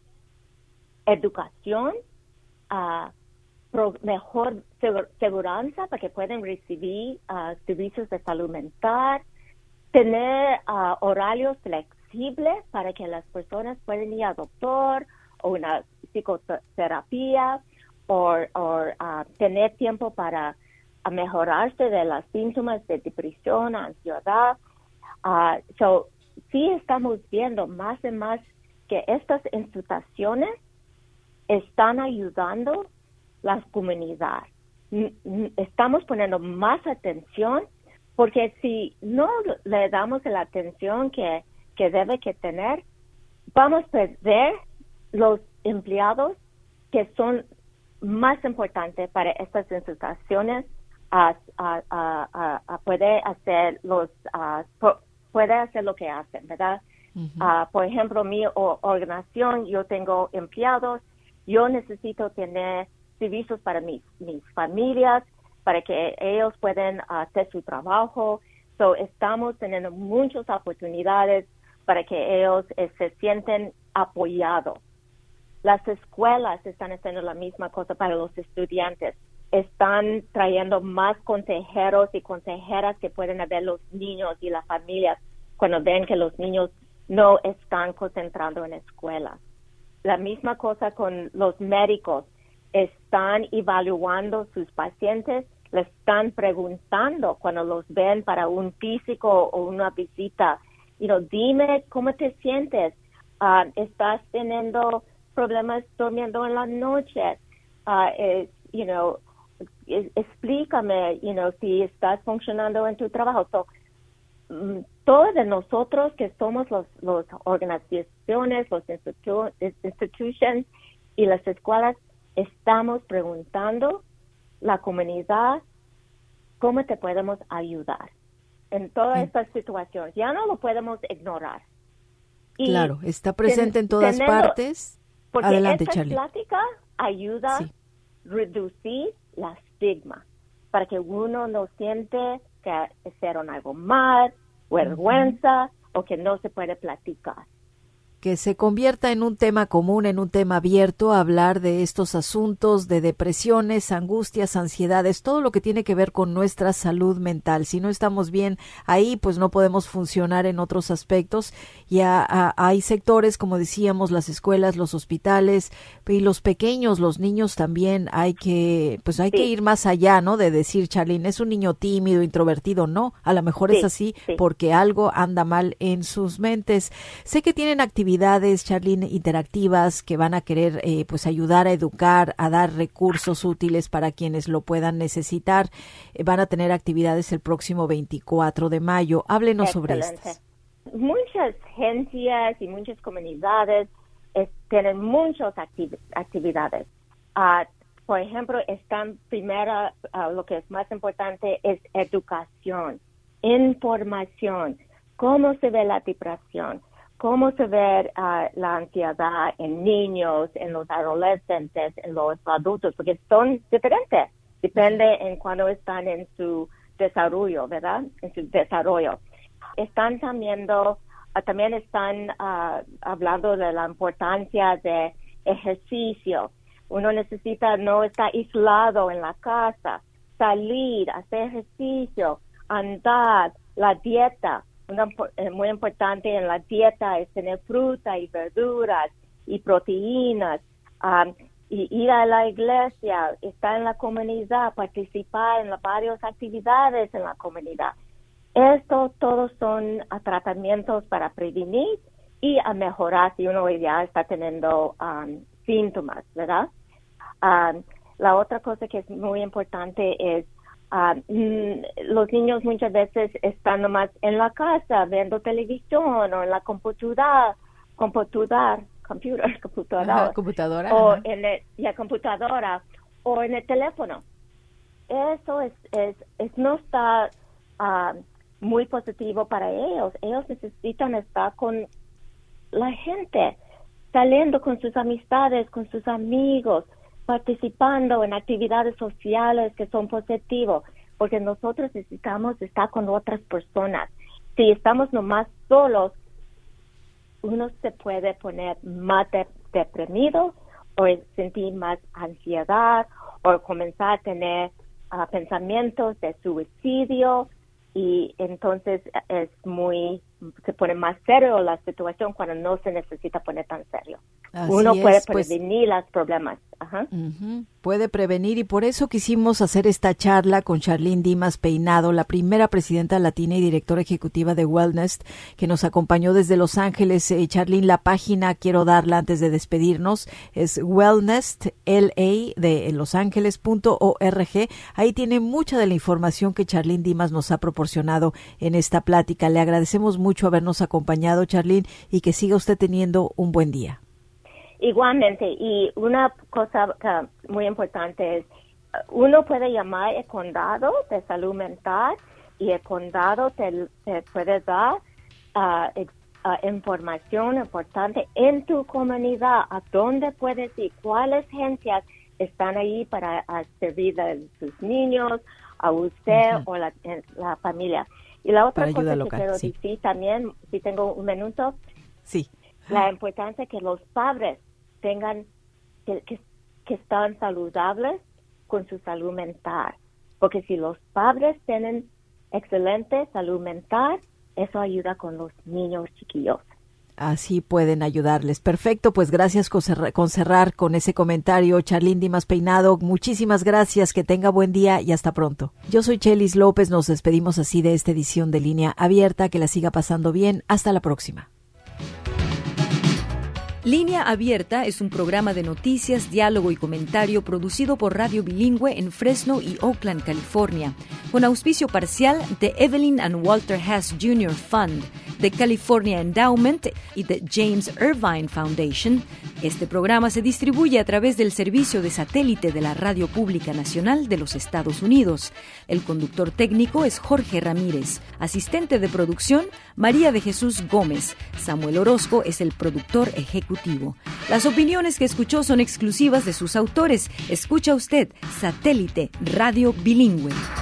educación, uh, pro, mejor seguridad para que puedan recibir uh, servicios de salud mental, tener uh, horarios flexibles para que las personas puedan ir al doctor o una psicoterapia o, o uh, tener tiempo para uh, mejorarse de los síntomas de depresión, ansiedad. Uh, so, sí estamos viendo más y más que estas instituciones están ayudando a la comunidad. Estamos poniendo más atención porque si no le damos la atención que, que debe que tener, vamos a perder los empleados que son más importantes para estas instituciones a, a, a, a poder hacer los a, puede hacer lo que hacen, ¿verdad? Uh-huh. Uh, por ejemplo, mi o, organización, yo tengo empleados, yo necesito tener servicios para mis, mis familias, para que ellos puedan hacer su trabajo. So, estamos teniendo muchas oportunidades para que ellos eh, se sienten apoyados. Las escuelas están haciendo la misma cosa para los estudiantes. Están trayendo más consejeros y consejeras que pueden ver los niños y las familias cuando ven que los niños no están concentrando en la escuela. La misma cosa con los médicos. Están evaluando sus pacientes, les están preguntando cuando los ven para un físico o una visita, you know, dime cómo te sientes, uh, estás teniendo problemas durmiendo en la noche, uh, es, you know, es, explícame, you know, si estás funcionando en tu trabajo. So, um, todos de nosotros que somos los, los organizaciones, los institu- institutions y las escuelas, estamos preguntando la comunidad cómo te podemos ayudar en toda sí. esta situación. Ya no lo podemos ignorar. Y claro, está presente ten, en todas teniendo, partes. Porque Adelante, esta Charlie. plática ayuda sí. a reducir la estigma para que uno no siente que hicieron algo mal, vergüenza uh-huh. o que no se puede platicar. Que se convierta en un tema común, en un tema abierto, hablar de estos asuntos, de depresiones, angustias, ansiedades, todo lo que tiene que ver con nuestra salud mental. Si no estamos bien ahí, pues no podemos funcionar en otros aspectos. Y a, a, hay sectores, como decíamos, las escuelas, los hospitales y los pequeños, los niños también, hay que, pues hay sí. que ir más allá, ¿no? De decir, Charlene, es un niño tímido, introvertido, no, a lo mejor sí, es así sí. porque algo anda mal en sus mentes. Sé que tienen actividades actividades, Charlene, interactivas que van a querer eh, pues ayudar a educar, a dar recursos útiles para quienes lo puedan necesitar. Eh, van a tener actividades el próximo veinticuatro de mayo. Háblenos Excelente. sobre estas. Muchas agencias y muchas comunidades eh, tienen muchas activ- actividades. Uh, por ejemplo, están primero, uh, lo que es más importante es educación, información, cómo se ve la depresión, cómo se ve uh, la ansiedad en niños, en los adolescentes, en los adultos, porque son diferentes. Depende en cuando están en su desarrollo, ¿verdad? En su desarrollo. Están también, uh, también están uh, hablando de la importancia de ejercicio, Uno necesita no estar aislado en la casa, salir, hacer ejercicio, andar, la dieta. Una, eh, muy importante en la dieta es tener fruta y verduras y proteínas, um, y ir a la iglesia, estar en la comunidad, participar en las varias actividades en la comunidad. Esto todos son uh, tratamientos para prevenir y a mejorar si uno ya está teniendo um, síntomas, ¿verdad? Um, la otra cosa que es muy importante es uh, mm, los niños muchas veces están nomás en la casa viendo televisión o en la computadora, computadora, computer, computadora, ajá, computadora o ajá. en el, la computadora o en el teléfono. Eso es, es, es no está uh, muy positivo para ellos. Ellos necesitan estar con la gente, saliendo con sus amistades, con sus amigos, participando en actividades sociales que son positivas, porque nosotros necesitamos estar con otras personas. Si estamos nomás solos, uno se puede poner más de, deprimido o sentir más ansiedad o comenzar a tener uh, pensamientos de suicidio, y entonces es muy, se pone más serio la situación cuando no se necesita poner tan serio. Así Uno es, puede pues, prevenir los problemas. Ajá. Uh-huh. Puede prevenir, y por eso quisimos hacer esta charla con Charlene Dimas Peinado, la primera presidenta latina y directora ejecutiva de Wellnest, que nos acompañó desde Los Ángeles. Eh, Charlene, la página, quiero darla antes de despedirnos, es wellnest, L A de Los Ángeles punto org. Ahí tiene mucha de la información que Charlene Dimas nos ha proporcionado en esta plática. Le agradecemos mucho habernos acompañado, Charlene, y que siga usted teniendo un buen día. Igualmente, y una cosa uh, muy importante es, uno puede llamar el condado de salud mental y el condado te, te puede dar uh, ex, uh, información importante en tu comunidad, a dónde puedes ir, cuáles agencias están ahí para uh, servir a sus niños, a usted uh-huh. o la, la familia. Y la otra para cosa que local, quiero sí. decir también, si tengo un minuto, sí. la importancia que los padres tengan, que, que, que están saludables con su salud mental. Porque si los padres tienen excelente salud mental, eso ayuda con los niños chiquillos. Así pueden ayudarles. Perfecto, pues gracias con cerrar, con cerrar con ese comentario. Charlene Dimas Peinado, muchísimas gracias, que tenga buen día y hasta pronto. Yo soy Chelis López, nos despedimos así de esta edición de Línea Abierta, que la siga pasando bien. Hasta la próxima. Línea Abierta es un programa de noticias, diálogo y comentario producido por Radio Bilingüe en Fresno y Oakland, California, con auspicio parcial de Evelyn and Walter Hess junior Fund, de California Endowment y de James Irvine Foundation. Este programa se distribuye a través del servicio de satélite de la Radio Pública Nacional de los Estados Unidos. El conductor técnico es Jorge Ramírez. Asistente de producción, María de Jesús Gómez. Samuel Orozco es el productor ejecutivo. Las opiniones que escuchó son exclusivas de sus autores. Escucha usted Satélite Radio Bilingüe.